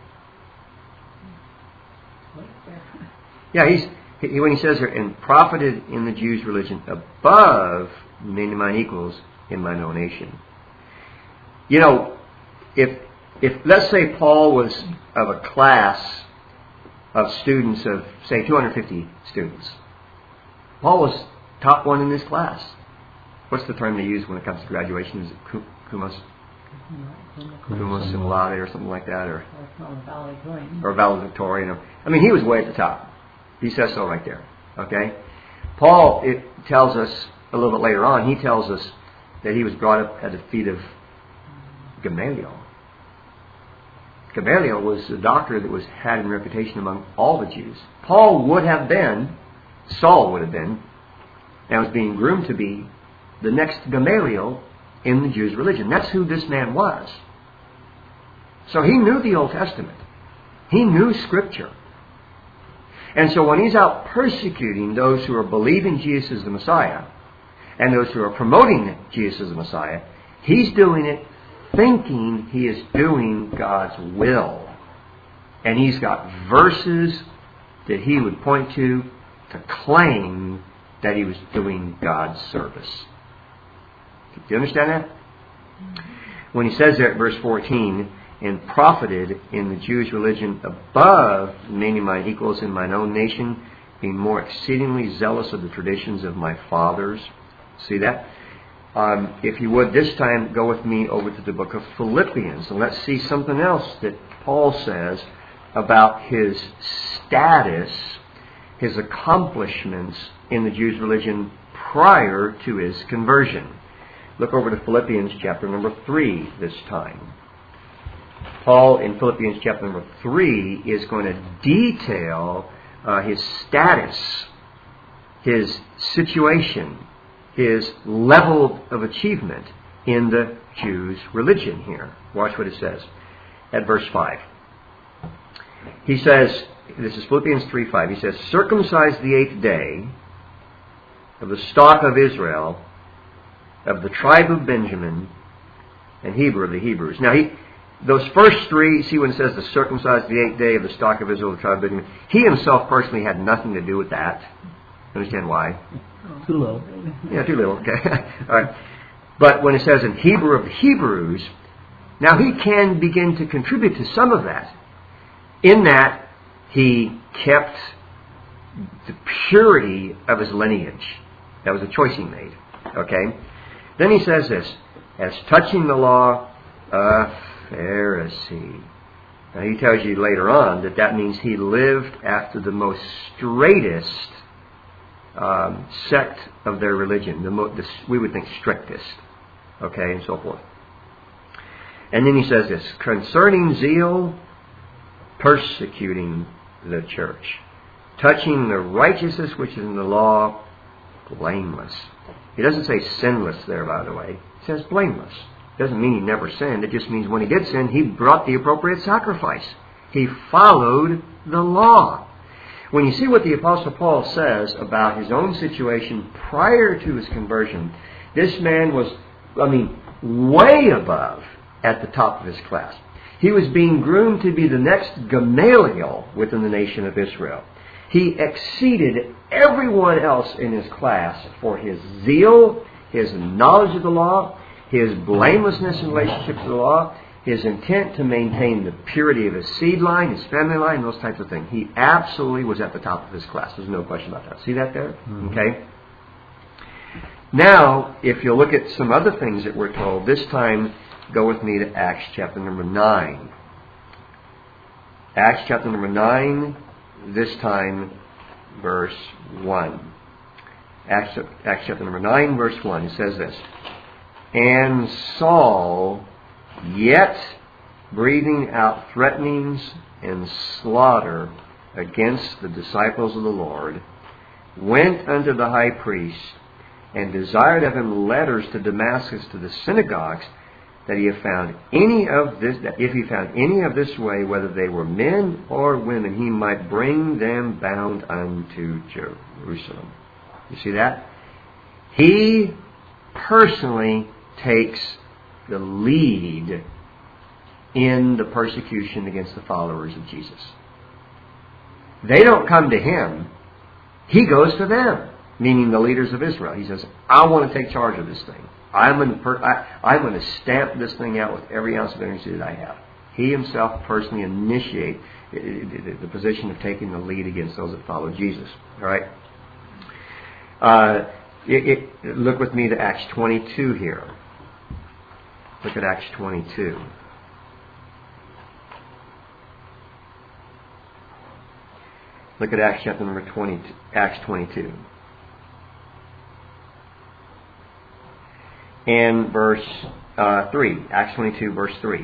Yeah, he's he, when he says here, "and profited in the Jews' religion above many of mine equals in mine own nation." You know, if if let's say Paul was of a class of students of, say, two hundred fifty students, Paul was top one in this class. What's the term they use when it comes to graduation? Is it cummus, cummus cum laude or something like that, or or valedictorian? I mean, he was way at the top. He says so right there. Okay? Paul, it tells us a little bit later on, he tells us that he was brought up at the feet of Gamaliel. Gamaliel was a doctor that was had in reputation among all the Jews. Paul would have been, Saul would have been, and was being groomed to be the next Gamaliel in the Jews' religion. That's who this man was. So he knew the Old Testament. He knew Scripture. And so when he's out persecuting those who are believing Jesus is the Messiah and those who are promoting Jesus as the Messiah, he's doing it thinking he is doing God's will. And he's got verses that he would point to to claim that he was doing God's service. Do you understand that? When he says there at verse fourteen, and profited in the Jews' religion above many of mine equals in mine own nation, being more exceedingly zealous of the traditions of my fathers. See that? Um, if you would, this time go with me over to the book of Philippians, and let's see something else that Paul says about his status, his accomplishments in the Jews' religion prior to his conversion. Look over to Philippians chapter number three this time. Paul in Philippians chapter number three is going to detail uh, his status, his situation, his level of achievement in the Jews' religion here. Watch what it says at verse five. He says, this is Philippians three five, he says, circumcised the eighth day of the stock of Israel, of the tribe of Benjamin, and Hebrew of the Hebrews. Now, he, those first three, see when it says the circumcised the eighth day of the stock of Israel, the tribe of Benjamin, he himself personally had nothing to do with that. Understand why? Too little. Yeah, too little. Okay. All right. But when it says in Hebrew of the Hebrews, now he can begin to contribute to some of that. In that, he kept the purity of his lineage. That was a choice he made. Okay? Then he says this, as touching the law, a Pharisee. Now he tells you later on that that means he lived after the most straightest um, sect of their religion. The, mo- the we would think strictest. Okay, and so forth. And then he says this, concerning zeal, persecuting the church. Touching the righteousness which is in the law, blameless. He doesn't say sinless there, by the way. He says blameless. Doesn't mean he never sinned. It just means when he did sin, he brought the appropriate sacrifice. He followed the law. When you see what the Apostle Paul says about his own situation prior to his conversion, this man was, I mean, way above at the top of his class. He was being groomed to be the next Gamaliel within the nation of Israel. He exceeded everyone else in his class for his zeal, his knowledge of the law, his blamelessness in relationship to the law, his intent to maintain the purity of his seed line, his family line, those types of things. He absolutely was at the top of his class. There's no question about that. See that there? Mm-hmm. Okay. Now, if you look at some other things that we're told, this time go with me to Acts chapter number nine. Acts chapter number nine, this time verse one. Acts, Acts chapter number nine, verse one. It says this, and Saul, yet breathing out threatenings and slaughter against the disciples of the Lord, went unto the high priest and desired of him letters to Damascus to the synagogues, that he have found any of this, that if he found any of this way, whether they were men or women, he might bring them bound unto Jerusalem. You see that? He personally takes the lead in the persecution against the followers of Jesus. They don't come to him. He goes to them, meaning the leaders of Israel. He says, I want to take charge of this thing. I'm going, to per- I, I'm going to stamp this thing out with every ounce of energy that I have. He himself personally initiate the position of taking the lead against those that follow Jesus. All right. Uh, it, it, look with me to Acts twenty-two here. Look at Acts twenty-two. Look at Acts chapter number twenty. Acts twenty-two. And verse uh, three. Acts twenty-two, verse three.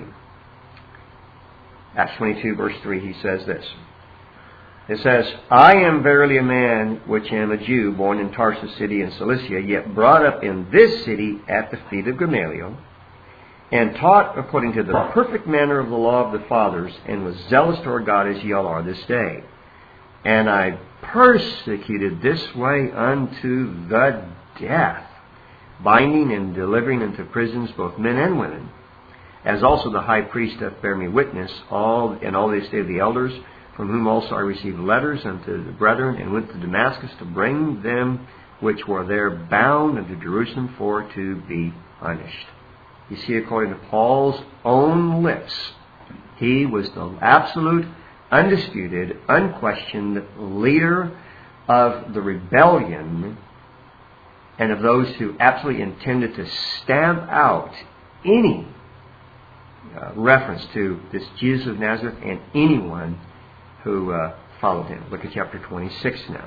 Acts twenty-two, verse three, he says this. It says, I am verily a man which am a Jew, born in Tarsus city in Cilicia, yet brought up in this city at the feet of Gamaliel, and taught according to the perfect manner of the law of the fathers, and was zealous toward God as ye all are this day. And I persecuted this way unto the death, binding and delivering into prisons both men and women, as also the high priest doth bear me witness, all and all the estate of the elders, from whom also I received letters unto the brethren, and went to Damascus to bring them which were there bound unto Jerusalem for to be punished. You see, according to Paul's own lips, He was the absolute, undisputed, unquestioned leader of the rebellion and of those who absolutely intended to stamp out any uh, reference to this Jesus of Nazareth and anyone who uh, followed him. Look at chapter twenty-six now.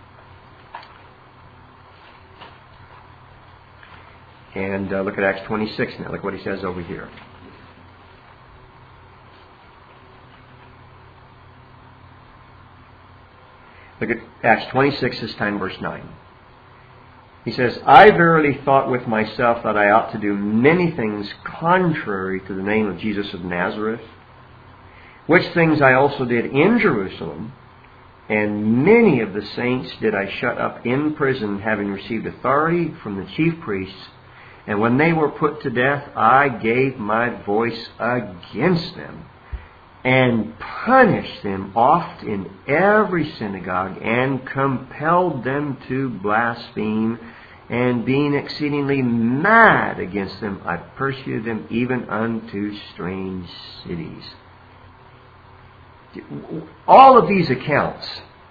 And uh, look at Acts twenty-six now. Look what he says over here. Look at Acts twenty-six, this time verse nine. He says, I verily thought with myself that I ought to do many things contrary to the name of Jesus of Nazareth, which things I also did in Jerusalem, and many of the saints did I shut up in prison, having received authority from the chief priests. And when they were put to death, I gave my voice against them, and punished them oft in every synagogue, and compelled them to blaspheme. And being exceedingly mad against them, I persecuted them even unto strange cities. All of these accounts,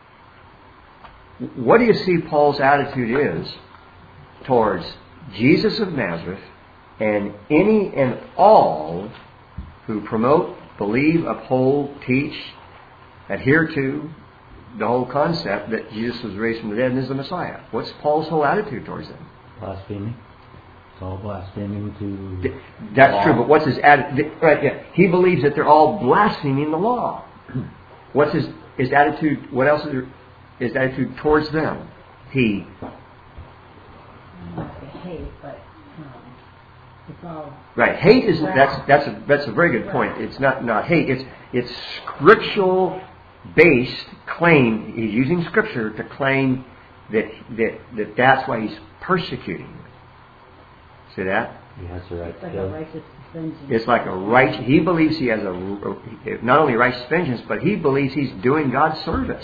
what do you see Paul's attitude is towards Jesus of Nazareth and any and all who promote, believe, uphold, teach, adhere to the whole concept that Jesus was raised from the dead and is the Messiah? What's Paul's whole attitude towards them? Blaspheming. It's all blaspheming to... That's law. true, but what's his attitude? Right, yeah. He believes that they're all blaspheming the law. What's his, his attitude? What else is there, his attitude towards them? He... Not to hate, but um, it's all... Right, hate is that's that's a that's a very good point. It's not not hate. It's it's scriptural based claim. He's using scripture to claim that that that that's why he's persecuting. See that? He has the right It's like to a kill. righteous vengeance. It's like a right. He believes he has a not only righteous vengeance, but he believes he's doing God's service.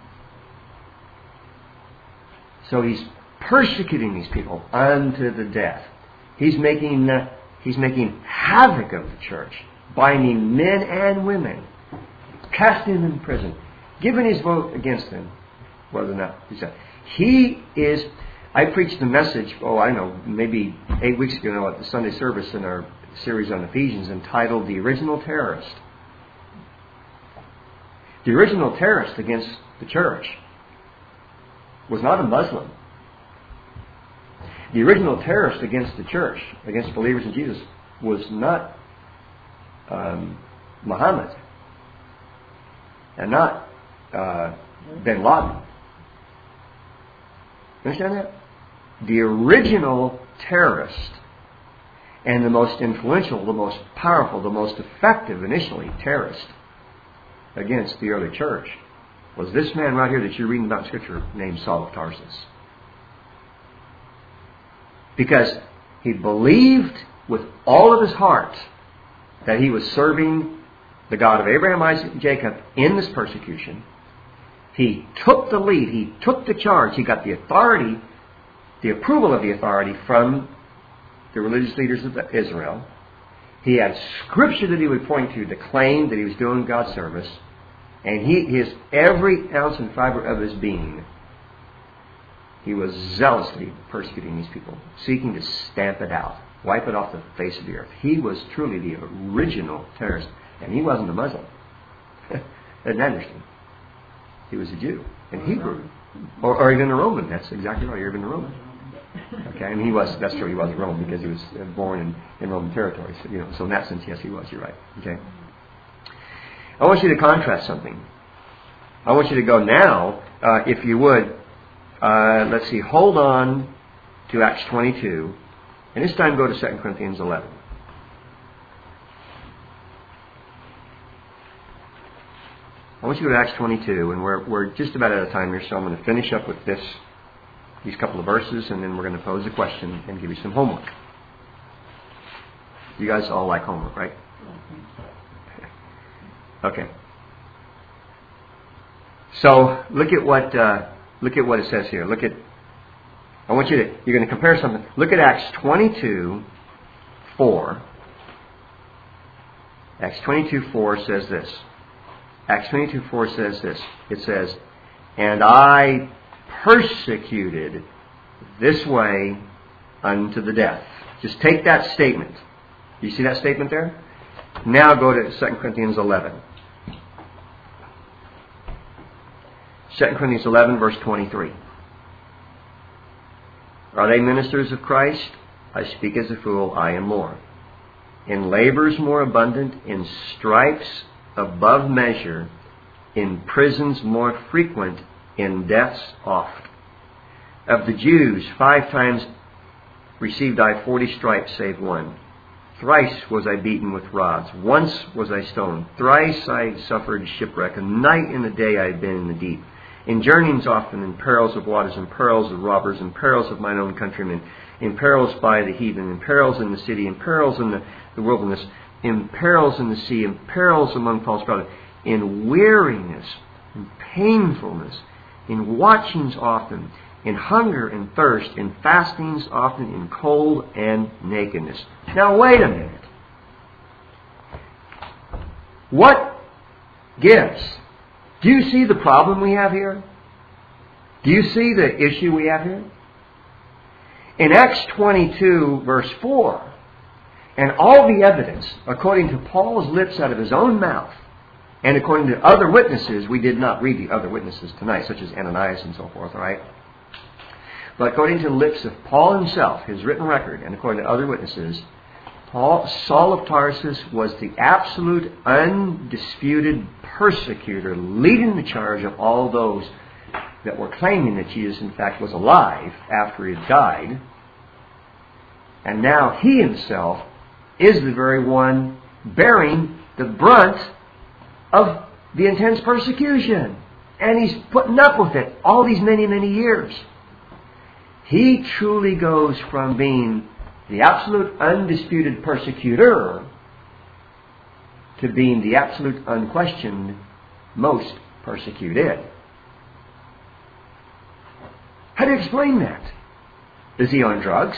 So he's persecuting these people unto the death. He's making uh, he's making havoc of the church, binding men and women, casting them in prison, giving his vote against them, whether or not he said he is. I preached the message. Oh, I know, maybe eight weeks ago at the Sunday service in our series on Ephesians, entitled "The Original Terrorist." The original terrorist against the church was not a Muslim. The original terrorist against the church, against believers in Jesus, was not um, Muhammad and not uh, bin Laden. You understand that? The original terrorist and the most influential, the most powerful, the most effective initially terrorist against the early church was this man right here that you're reading about in Scripture named Saul of Tarsus. Because he believed with all of his heart that he was serving the God of Abraham, Isaac, and Jacob in this persecution. He took the lead. He took the charge. He got the authority, the approval of the authority from the religious leaders of Israel. He had scripture that he would point to to claim that he was doing God's service. And he, his every ounce and fiber of his being, he was zealously persecuting these people, seeking to stamp it out, wipe it off the face of the earth. He was truly the original terrorist. And he wasn't a Muslim. Isn't that interesting? He was a Jew, and Hebrew, or, or even a Roman. That's exactly right. Or even a Roman. Okay, and he was. That's true. He wasn't Roman because he was born in, in Roman territory. So, you know, so in that sense, yes, he was. You're right. Okay. I want you to contrast something. I want you to go now, uh, if you would. Uh, let's see. Hold on to Acts twenty-two, and this time go to Second Corinthians eleven. I want you to go to Acts twenty-two, and we're we're just about out of time here, so I'm going to finish up with this, these couple of verses, and then we're going to pose a question and give you some homework. You guys all like homework, right? Okay. So look at what uh, look at what it says here. Look at. I want you to. You're going to compare something. Look at Acts twenty-two, four. Acts twenty-two four says this. Acts twenty-two four says this. It says, "And I persecuted this way unto the death." Just take that statement. You see that statement there? Now go to Second Corinthians eleven. Second Corinthians eleven, verse twenty-three. "Are they ministers of Christ? I speak as a fool, I am more. In labors more abundant, in stripes above measure, in prisons more frequent, in deaths oft. Of the Jews, five times received I forty stripes, save one. Thrice was I beaten with rods. Once was I stoned. Thrice I suffered shipwreck. A night and a day I had been in the deep. In journeyings often, in perils of waters, in perils of robbers, in perils of mine own countrymen, in perils by the heathen, in perils in the city, in perils in the, the wilderness, in perils in the sea, in perils among false prophets, in weariness, in painfulness, in watchings often, in hunger and thirst, in fastings often, in cold and nakedness." Now wait a minute. What gives? Do you see the problem we have here? Do you see the issue we have here? In Acts twenty-two, verse four, "And all the evidence, according to Paul's lips out of his own mouth, and according to other witnesses," we did not read the other witnesses tonight, such as Ananias and so forth, right? But according to the lips of Paul himself, his written record, and according to other witnesses, Paul, Saul of Tarsus was the absolute, undisputed persecutor, leading the charge of all those that were claiming that Jesus, in fact, was alive after he had died. And now he himself is the very one bearing the brunt of the intense persecution. And he's putting up with it all these many, many years. He truly goes from being the absolute undisputed persecutor to being the absolute unquestioned most persecuted. How do you explain that? Is he on drugs?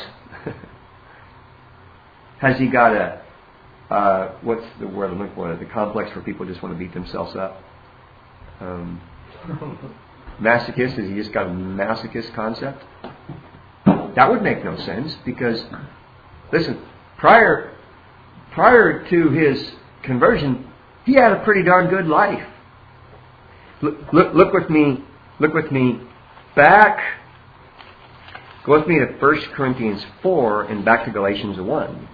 Has he got a, uh, what's the word I'm looking for, the complex where people just want to beat themselves up? Um, masochist, has he just got a masochist concept? That would make no sense because, listen, prior prior to his conversion, he had a pretty darn good life. Look, look, look with me, look with me back. Go with me to First Corinthians four and back to Galatians one.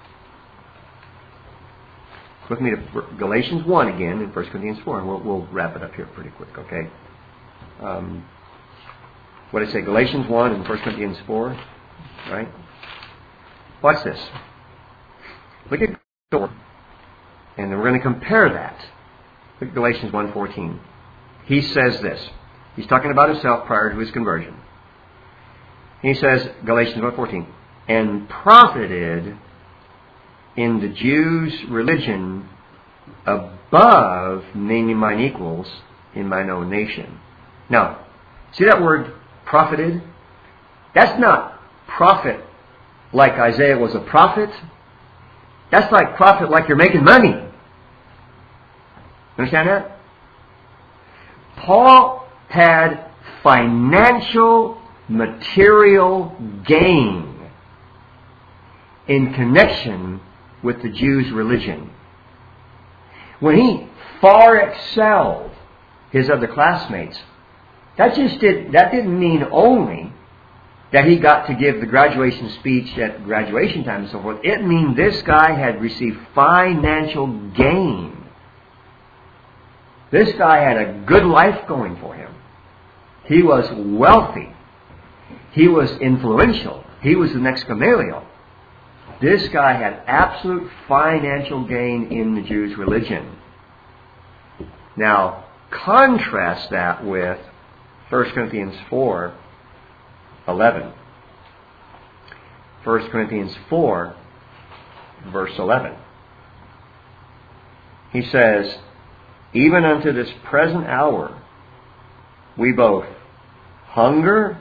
Go with me to Galatians one again in First Corinthians four, and we'll, we'll wrap it up here pretty quick, okay? Um, what did I say? Galatians one and First Corinthians four, right? Watch this. Look at four, and then we're going to compare that. Look at Galatians one fourteen. He says this. He's talking about himself prior to his conversion. He says, Galatians one fourteen, "And profited in the Jews' religion above naming mine equals in mine own nation." Now, see that word profited? That's not profit like Isaiah was a prophet. That's like profit like you're making money. Understand that? Paul had financial, material gain in connection with the Jews' religion. When he far excelled his other classmates, that just did that didn't mean only that he got to give the graduation speech at graduation time and so forth. It means this guy had received financial gain. This guy had a good life going for him. He was wealthy. He was influential. He was the next Gamaliel. This guy had absolute financial gain in the Jews' religion. Now, contrast that with First Corinthians four eleven. First Corinthians four, verse eleven. He says, "Even unto this present hour, we both hunger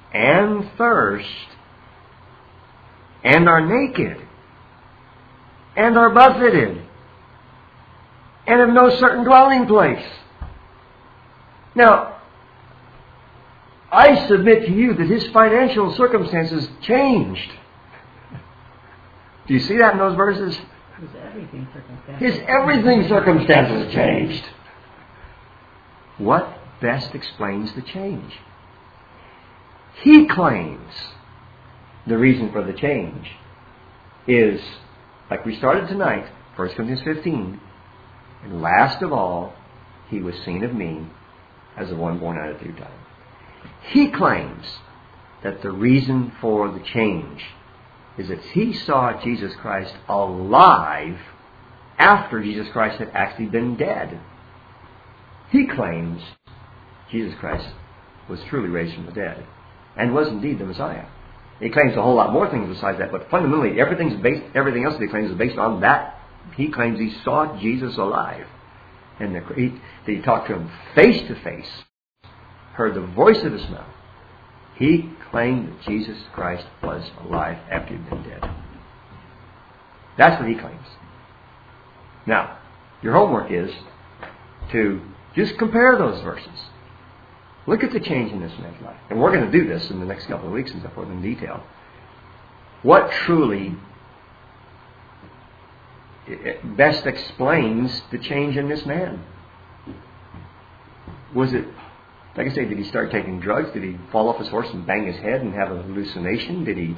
and thirst and are naked." and are buffeted, and have no certain dwelling place. Now, I submit to you that his financial circumstances changed. Do you see that in those verses? His everything circumstances. His everything circumstances changed. What best explains the change? He claims the reason for the change is, like we started tonight, First Corinthians fifteen, and last of all, he was seen of me as the one born out of due time. He claims that the reason for the change is that he saw Jesus Christ alive after Jesus Christ had actually been dead. He claims Jesus Christ was truly raised from the dead and was indeed the Messiah. He claims a whole lot more things besides that, but fundamentally everything's based, everything else that he claims is based on that. He claims he saw Jesus alive, and the, he, that he talked to him face to face, heard the voice of his mouth. He claimed that Jesus Christ was alive after he had been dead. That's what he claims. Now, your homework is to just compare those verses. Look at the change in this man's life. And we're going to do this in the next couple of weeks and so forth in detail. What truly best explains the change in this man? Was it, like I say, did he start taking drugs? Did he fall off his horse and bang his head and have a hallucination? Did he...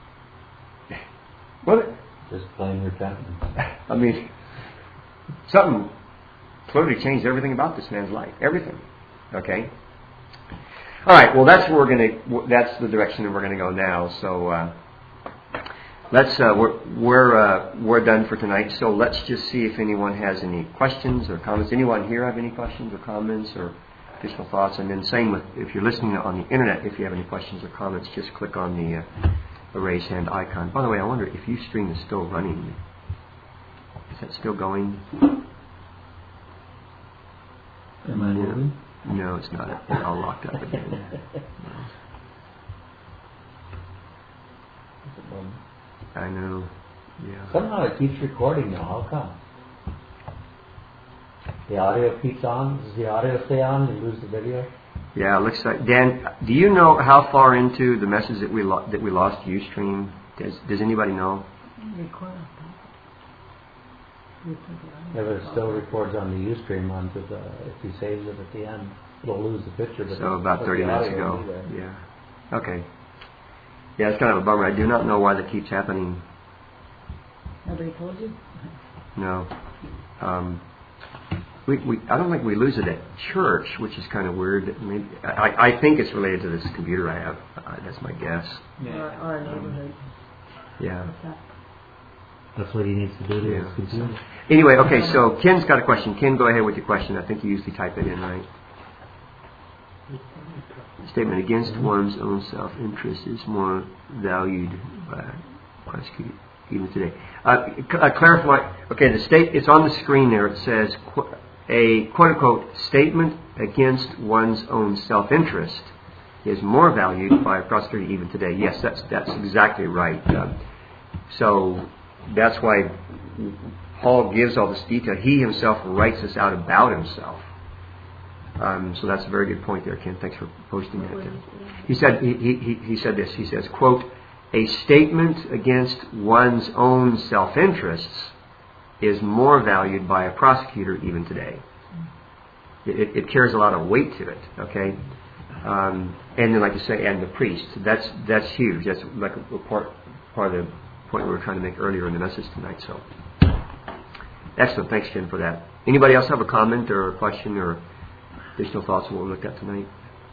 What? Just plain repentance. I mean, something clearly changed everything about this man's life. Everything. Okay? All right, well, that's where we're going to, that's the direction that we're going to go now. So, uh, let's, uh, we're, we're, uh, we're done for tonight. So let's just see if anyone has any questions or comments. Anyone here have any questions or comments or additional thoughts? And then same with, if you're listening on the internet, if you have any questions or comments, just click on the, uh, the raise hand icon. By the way, I wonder if Ustream is still running. Is that still going? Am I moving? No, it's not. It's all locked up again. I know. Yeah. Somehow it keeps recording now. How come? The audio keeps on? Does the audio stay on and lose the video? Yeah, it looks like. Dan, do you know how far into the message that we lo- that we lost Ustream? Does Does anybody know? If it still records on the Ustream one, because uh, if he saves it at the end, it'll lose the picture. But so about thirty minutes ago. Yeah. Okay. Yeah, it's kind of a bummer. I do not know why that keeps happening. Nobody told you? No. Um, we, we, I don't think we lose it at church, which is kind of weird. Maybe, I, I think it's related to this computer I have. Uh, that's my guess. Yeah. Or, or a neighborhood. Yeah. That's what he needs to do to Yeah. his computer. Anyway, okay, so Ken's got a question. Ken, go ahead with your question. I think you usually type it in, right? Statement against one's own self-interest is more valued by prosecutor even today. Uh, uh, clarify. Okay, the state. It's on the screen there. It says qu- a quote-unquote statement against one's own self-interest is more valued by a prosecutor even today. Yes, that's that's exactly right. Uh, so that's why Paul gives all this detail. He himself writes this out about himself. Um, so that's a very good point there, Ken. Thanks for posting that there. He said he, he, he said this. He says, quote, a statement against one's own self-interests is more valued by a prosecutor even today. It, it, it carries a lot of weight to it, okay? Um, and then, like you say, and the priest. That's that's huge. That's like a part, part of the point we were trying to make earlier in the message tonight. So, excellent. Thanks, Ken, for that. Anybody else have a comment or a question or additional thoughts on what we looked at tonight?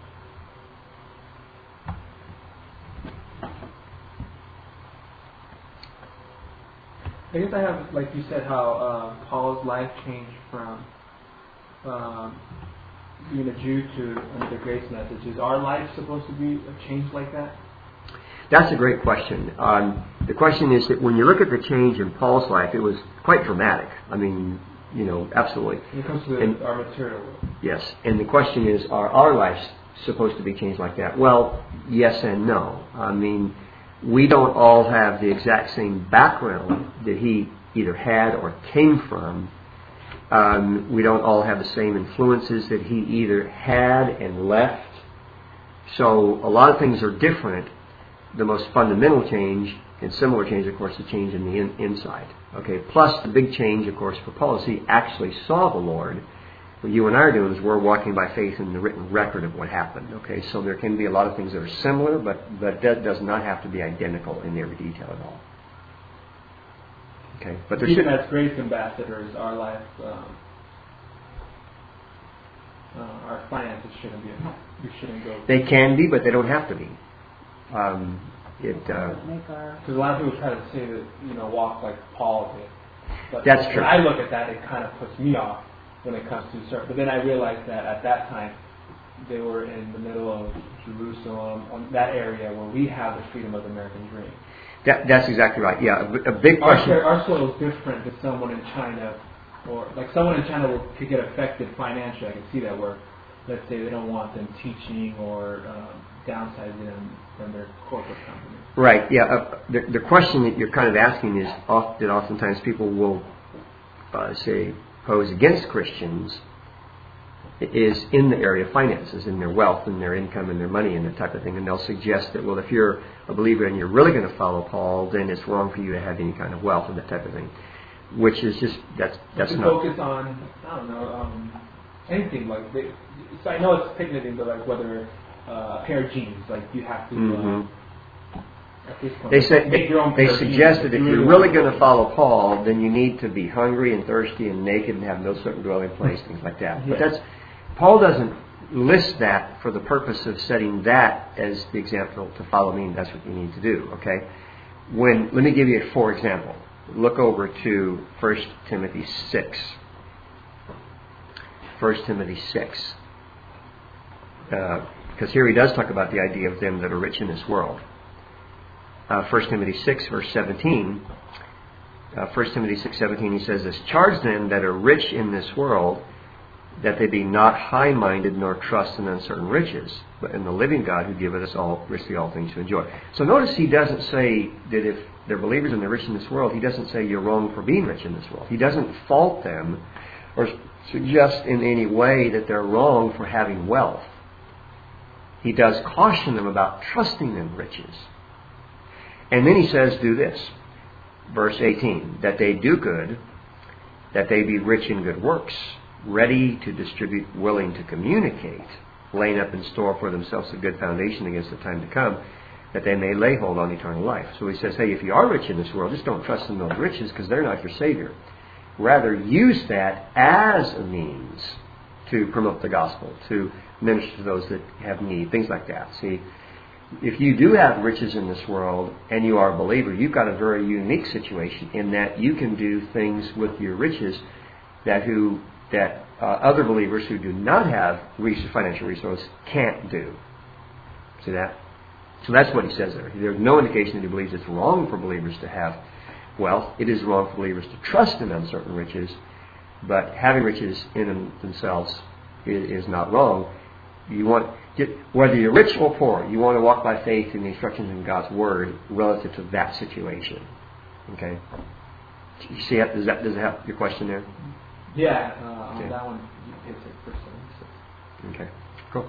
I guess I have, like you said, how uh, Paul's life changed from um, being a Jew to under the grace message. Is our life supposed to be changed like that? That's a great question. Um, the question is that when you look at the change in Paul's life, it was quite dramatic. I mean, you know, absolutely. When it comes to and, our material world. Yes, and the question is, are our lives supposed to be changed like that? Well, yes and no. I mean, we don't all have the exact same background that he either had or came from. Um, we don't all have the same influences that he either had and left. So a lot of things are different. The most fundamental change and similar change, of course, the change in the in- inside. Okay. Plus the big change, of course, for Paul is he actually saw the Lord. What you and I are doing is we're walking by faith in the written record of what happened. Okay. So there can be a lot of things that are similar, but but that does not have to be identical in every detail at all. Okay. But there should. Even as grace ambassadors, our life, um, uh, our finances shouldn't be. We shouldn't go. They can be, but they don't have to be. Um, it. Uh, Because a lot of people try to say that, you know, walk like Paul did. But That's when true. I look at that, it kind of puts me off when it comes to certain. But then I realized that at that time, they were in the middle of Jerusalem, on that area where we have the freedom of the American dream. that, that's exactly right. Yeah, a, a big Our, question. our soil is different than someone in China, or like someone in China will, could get affected financially. I can see that where, let's say, they don't want them teaching or um, downsizing them from their corporate company. Right. Yeah. Uh, the, the question that you're kind of asking is oft, that oftentimes people will uh, say pose against Christians is in the area of finances, in their wealth and their income and their money and that type of thing. And they'll suggest that, well, if you're a believer and you're really going to follow Paul, then it's wrong for you to have any kind of wealth and that type of thing. Which is just, that's that's to not. focus on, I don't know, um, anything like, they, so I know it's picnicking, but like whether uh, a pair of jeans, like you have to, Mm-hmm. uh, at this point, They say make your own they pair of suggest jeans. that if You you're really really want going to follow Paul, then you need to be hungry and thirsty and naked and have no certain dwelling place, things like that. But Yes. that's Paul doesn't list that for the purpose of setting that as the example to follow me, and that's what you need to do. Okay. When let me give you a for example. Look over to First Timothy six. First Timothy six. Because uh, here he does talk about the idea of them that are rich in this world. Uh, First Timothy six, verse seventeen. Uh, First Timothy six, seventeen, he says this, charge them that are rich in this world, that they be not high-minded nor trust in uncertain riches, but in the living God who giveth us all richly all things to enjoy. So notice he doesn't say that if they're believers and they're rich in this world, he doesn't say you're wrong for being rich in this world. He doesn't fault them or suggest in any way that they're wrong for having wealth. He does caution them about trusting in riches. And then he says, do this. Verse eighteen, that they do good, that they be rich in good works, ready to distribute, willing to communicate, laying up in store for themselves a good foundation against the time to come, that they may lay hold on eternal life. So he says, hey, if you are rich in this world, just don't trust in those riches because they're not your Savior. Rather, use that as a means to promote the gospel, to minister to those that have need, things like that. See, if you do have riches in this world and you are a believer, you've got a very unique situation in that you can do things with your riches that who that uh, other believers who do not have financial resources can't do. See that? So that's what he says there. There's no indication that he believes it's wrong for believers to have wealth. It is wrong for believers to trust in uncertain riches, but having riches in themselves is, is not wrong. You want, whether you're rich or poor, you want to walk by faith in the instructions in God's Word relative to that situation. Okay? You see, does that does that have your question there? Yeah, uh, on Okay. that one, it's a first one. Okay, cool.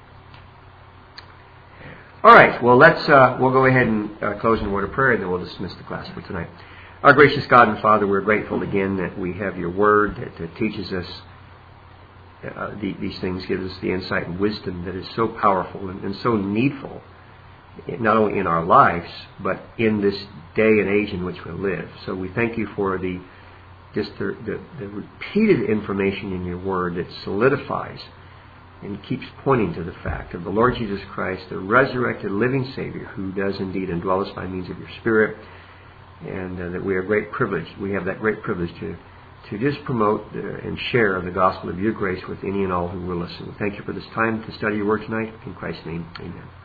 All right, well, let's uh, we'll go ahead and uh, close in a word of prayer, and then we'll dismiss the class for tonight. Our gracious God and Father, we're grateful again that we have your Word that, that teaches us uh, the, these things, gives us the insight and wisdom that is so powerful and, and so needful, not only in our lives, but in this day and age in which we live. So we thank you for the just the, the, the repeated information in your Word that solidifies and keeps pointing to the fact of the Lord Jesus Christ, the resurrected living Savior, who does indeed indwell us by means of your Spirit, and uh, that we are great privilege. We have that great privilege to to just promote uh, and share the gospel of your grace with any and all who will listen. Thank you for this time to study your Word tonight. In Christ's name, amen.